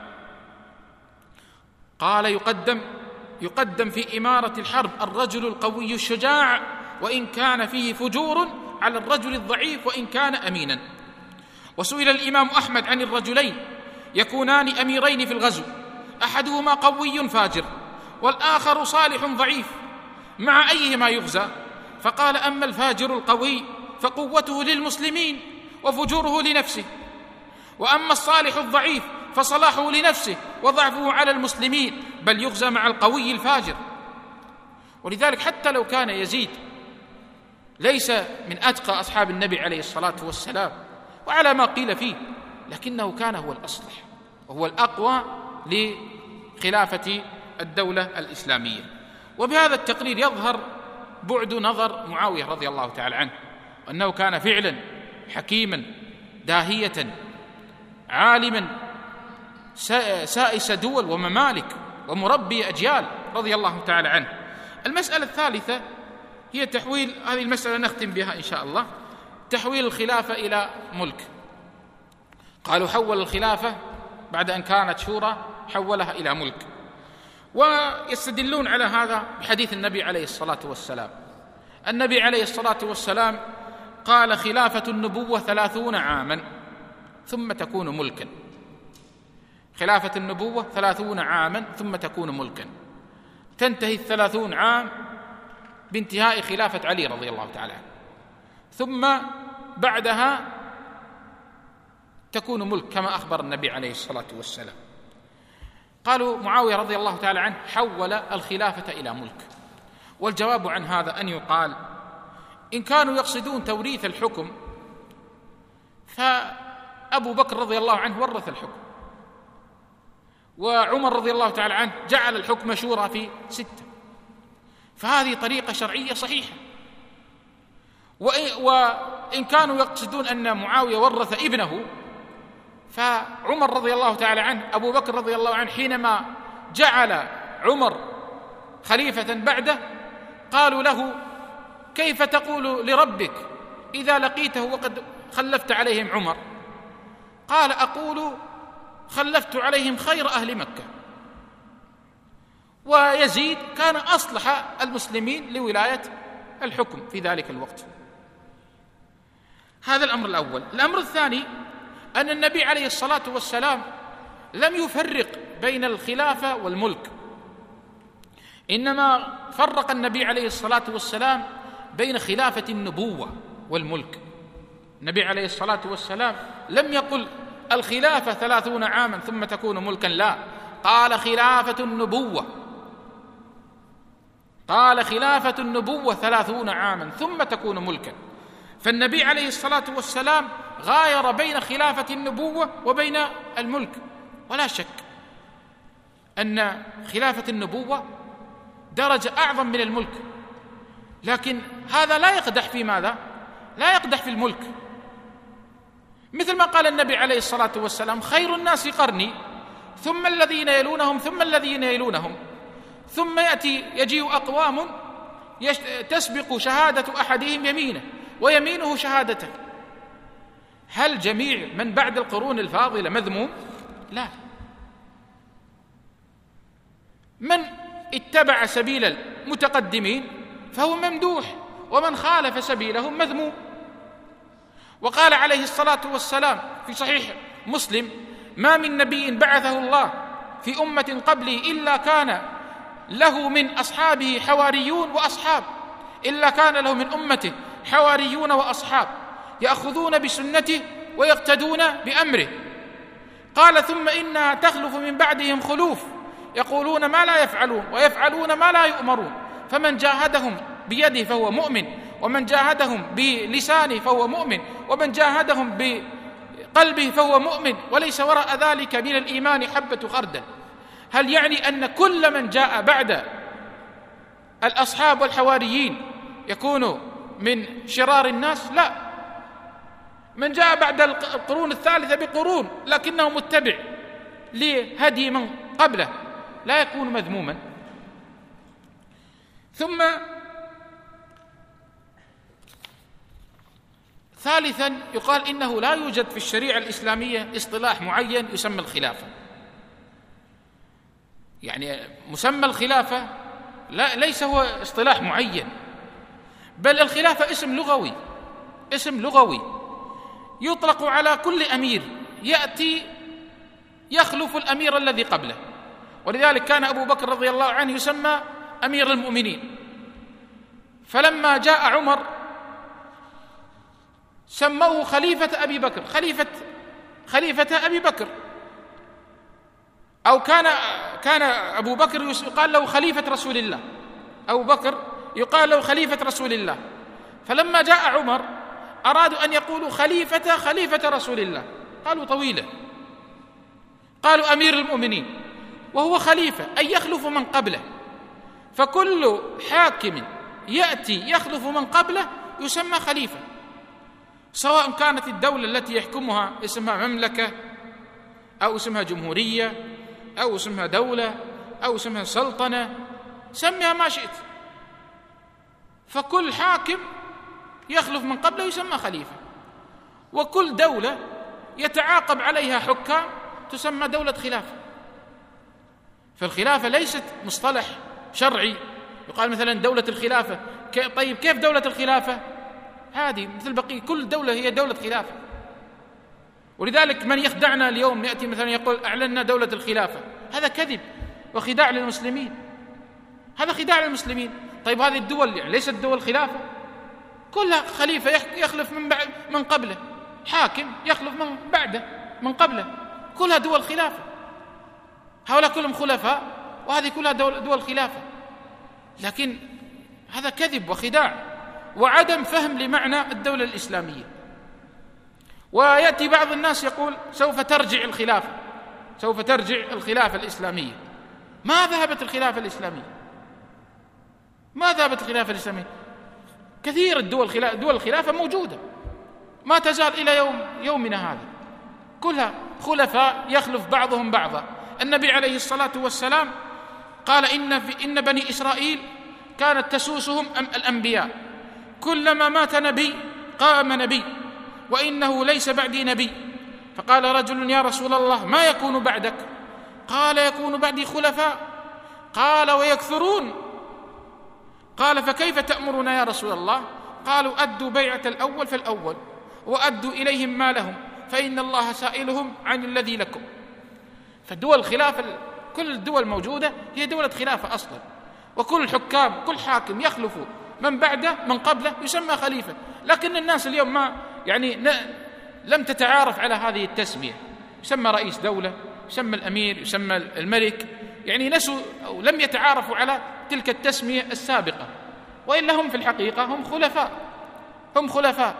قال: يقدم يقدم في إمارة الحرب الرجل القوي الشجاع وإن كان فيه فجور على الرجل الضعيف وإن كان أمينا. وسئل الإمام أحمد عن الرجلين يكونان أميرين في الغزو، أحدهما قوي فاجر والآخر صالح ضعيف، مع أيهما يغزى؟ فقال: أما الفاجر القوي فقوته للمسلمين وفجوره لنفسه، وأما الصالح الضعيف فصلاحه لنفسه وضعفه على المسلمين، بل يغزى مع القوي الفاجر. ولذلك حتى لو كان يزيد ليس من أتقى أصحاب النبي عليه الصلاة والسلام وعلى ما قيل فيه، لكنه كان هو الأصلح وهو الأقوى لخلافة الدولة الإسلامية. وبهذا التقرير يظهر بعد نظر معاوية رضي الله تعالى عنه، أنه كان فعلا حكيما داهية عالما سائس دول وممالك ومربي أجيال رضي الله تعالى عنه. المسألة الثالثة هي تحويل، هذه المسألة نختم بها إن شاء الله، تحويل الخلافة إلى ملك. قالوا حول الخلافة بعد أن كانت شورى حولها إلى ملك، ويستدلون على هذا بحديث النبي عليه الصلاة والسلام. النبي عليه الصلاة والسلام قال: خلافة النبوة ثلاثون عاما ثم تكون ملكا. خلافة النبوة ثلاثون عاما ثم تكون ملكا، تنتهي الثلاثون عام بانتهاء خلافة علي رضي الله تعالى عنه، ثم بعدها تكون ملك كما أخبر النبي عليه الصلاة والسلام. قالوا معاوية رضي الله تعالى عنه حول الخلافة إلى ملك، والجواب عن هذا أن يقال: إن كانوا يقصدون توريث الحكم فأبو بكر رضي الله عنه ورث الحكم، وعمر رضي الله تعالى عنه جعل الحكم شورى في ستة، فهذه طريقة شرعية صحيحة. وإن كانوا يقصدون أن معاوية ورث ابنه، فعمر رضي الله تعالى عنه أبو بكر رضي الله عنه حينما جعل عمر خليفة بعده قالوا له: كيف تقول لربك إذا لقيته وقد خلفت عليهم عمر؟ قال: أقول خلفت عليهم خير أهل مكة. ويزيد كان أصلح المسلمين لولاية الحكم في ذلك الوقت. هذا الأمر الأول. الأمر الثاني أن النبي عليه الصلاة والسلام لم يفرق بين الخلافة والملك، إنما فرق النبي عليه الصلاة والسلام بين خلافة النبوة والملك. النبي عليه الصلاة والسلام لم يقل الخلافة ثلاثون عاما ثم تكون ملكا، لا، قال خلافة النبوة، قال خلافة النبوة ثلاثون عاما ثم تكون ملكا. فالنبي عليه الصلاة والسلام غاير بين خلافة النبوة وبين الملك. ولا شك أن خلافة النبوة درجة أعظم من الملك، لكن هذا لا يقدح في ماذا؟ لا يقدح في الملك. مثل ما قال النبي عليه الصلاة والسلام: خير الناس قرني ثم الذين يلونهم ثم الذين يلونهم، ثم يأتي يجيء أقوام تسبق شهادة أحدهم يمينه ويمينه شهادته. هل جميع من بعد القرون الفاضلة مذموم؟ لا. من اتبع سبيل المتقدمين فهو ممدوح، ومن خالف سبيلهم مذموم. وقال عليه الصلاة والسلام في صحيح مسلم: ما من نبي بعثه الله في أمة قبلي إلا كان له من أصحابه حواريون وأصحاب إلا كان له من أمته حواريون وأصحاب يأخذون بسنته ويقتدون بأمره. قال: ثم إنها تخلف من بعدهم خلوف يقولون ما لا يفعلون ويفعلون ما لا يؤمرون، فمن جاهدهم بيده فهو مؤمن، ومن جاهدهم بلسانه فهو مؤمن، ومن جاهدهم بقلبه فهو مؤمن، وليس وراء ذلك من الإيمان حبة خردل. هل يعني أن كل من جاء بعد الأصحاب والحواريين يكون من شرار الناس؟ لا. من جاء بعد القرون الثالثة بقرون لكنه متبع لهدي من قبله لا يكون مذموما. ثم ثالثا يقال إنه لا يوجد في الشريعة الإسلامية اصطلاح معين يسمى الخلافة. يعني مسمى الخلافة لا ليس هو اصطلاح معين، بل الخلافة اسم لغوي، اسم لغوي يطلق على كل أمير يأتي يخلف الأمير الذي قبله. ولذلك كان أبو بكر رضي الله عنه يسمى أمير المؤمنين، فلما جاء عمر سموه خليفة أبي بكر، خليفة خليفة أبي بكر. أو كان كان أبو بكر يقال له خليفة رسول الله، أبو بكر يقال له خليفة رسول الله. فلما جاء عمر أرادوا أن يقولوا خليفة خليفة رسول الله، قالوا طويلة، قالوا أمير المؤمنين، وهو خليفة أي يخلف من قبله. فكل حاكم يأتي يخلف من قبله يسمى خليفة، سواء كانت الدولة التي يحكمها اسمها مملكة أو اسمها جمهورية أو اسمها دولة أو اسمها سلطنة، سميها ما شئت. فكل حاكم يخلف من قبله يسمى خليفة، وكل دولة يتعاقب عليها حكام تسمى دولة خلافة. فالخلافة ليست مصطلح شرعي يقال مثلا دولة الخلافة. طيب كيف دولة الخلافة؟ هذه مثل بقية كل دولة هي دولة خلافة. ولذلك من يخدعنا اليوم يأتي مثلا يقول أعلنا دولة الخلافة، هذا كذب وخداع للمسلمين، هذا خداع للمسلمين. طيب هذه الدول يعني ليست دول خلافة؟ كلها خليفة يخلف من بعد من قبله، حاكم يخلف من بعده من قبله، كلها دول خلافة. هؤلاء كلهم خلفاء وهذه كلها دول, دول خلافة. لكن هذا كذب وخداع وعدم فهم لمعنى الدولة الإسلامية. ويأتي بعض الناس يقول سوف ترجع الخلافة، سوف ترجع الخلافة الإسلامية. ما ذهبت الخلافة الإسلامية؟ ما ذهبت الخلافة الإسلامية؟ كثير الدول خلافة دول الخلافة موجودة ما تزال إلى يوم يومنا هذا، كلها خلفاء يخلف بعضهم بعضا. النبي عليه الصلاة والسلام قال إن, في إن بني إسرائيل كانت تسوسهم الأنبياء، كلما مات نبي قام نبي وإنه ليس بعدي نبي. فقال رجل يا رسول الله ما يكون بعدك؟ قال يكون بعدي خلفاء. قال ويكثرون؟ قال فكيف تأمرنا يا رسول الله؟ قالوا أدوا بيعة الأول فالأول وأدوا إليهم ما لهم فإن الله سائلهم عن الذي لكم. فالدول الخلافة كل الدول موجودة هي دولة خلافة أصلا، وكل الحكام كل حاكم يخلف من بعده من قبله يسمى خليفة. لكن الناس اليوم ما يعني لم تتعارف على هذه التسمية، يسمى رئيس دولة، يسمى الأمير، يسمى الملك، يعني نسوا أو لم يتعارفوا على تلك التسمية السابقة. وإلا هم في الحقيقة هم خلفاء، هم خلفاء.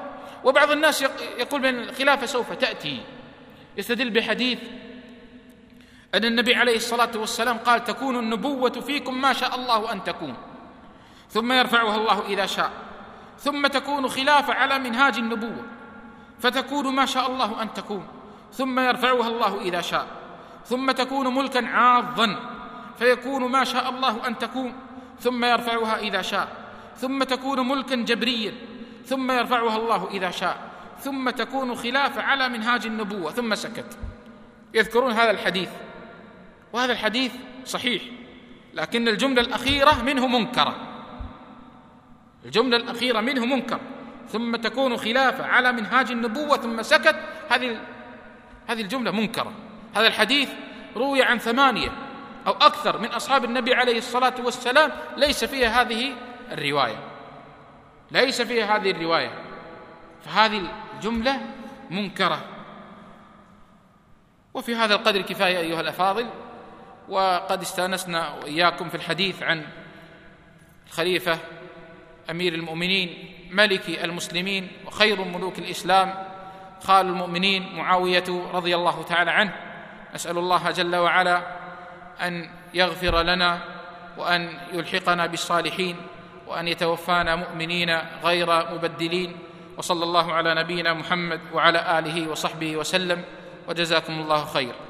وبعض الناس يقول بأن الخلافة سوف تأتي، يستدل بحديث أن النبي عليه الصلاة والسلام قال: تكون النبوة فيكم ما شاء الله أن تكون، ثم يرفعها الله إذا شاء، ثم تكون خلافة على منهاج النبوة فتكون ما شاء الله أن تكون، ثم يرفعها الله إذا شاء، ثم تكون ملكا عاضا فيكون ما شاء الله أن تكون، ثم يرفعها إذا شاء، ثم تكون ملكا جبريا ثم يرفعها الله إذا شاء، ثم تكون خلافة على منهاج النبوة، ثم سكت. يذكرون هذا الحديث، وهذا الحديث صحيح، لكن الجملة الأخيرة منه منكرة، الجملة الأخيرة منه منكر، ثم تكون خلافة على منهاج النبوة ثم سكت، هذه هذه الجملة منكرة. هذا الحديث روي عن ثمانية أو أكثر من أصحاب النبي عليه الصلاة والسلام، ليس فيها هذه الرواية، ليس فيها هذه الرواية، فهذه الجملة منكرة. وفي هذا القدر كفاية أيها الأفاضل، وقد استأنسنا وإياكم في الحديث عن الخليفة أمير المؤمنين ملك المسلمين وخير ملوك الإسلام خال المؤمنين معاوية رضي الله تعالى عنه. نسأل الله جل وعلا أن يغفر لنا وأن يلحقنا بالصالحين وأن يتوفانا مؤمنين غير مبدلين، وصلى الله على نبينا محمد وعلى آله وصحبه وسلم، وجزاكم الله خير.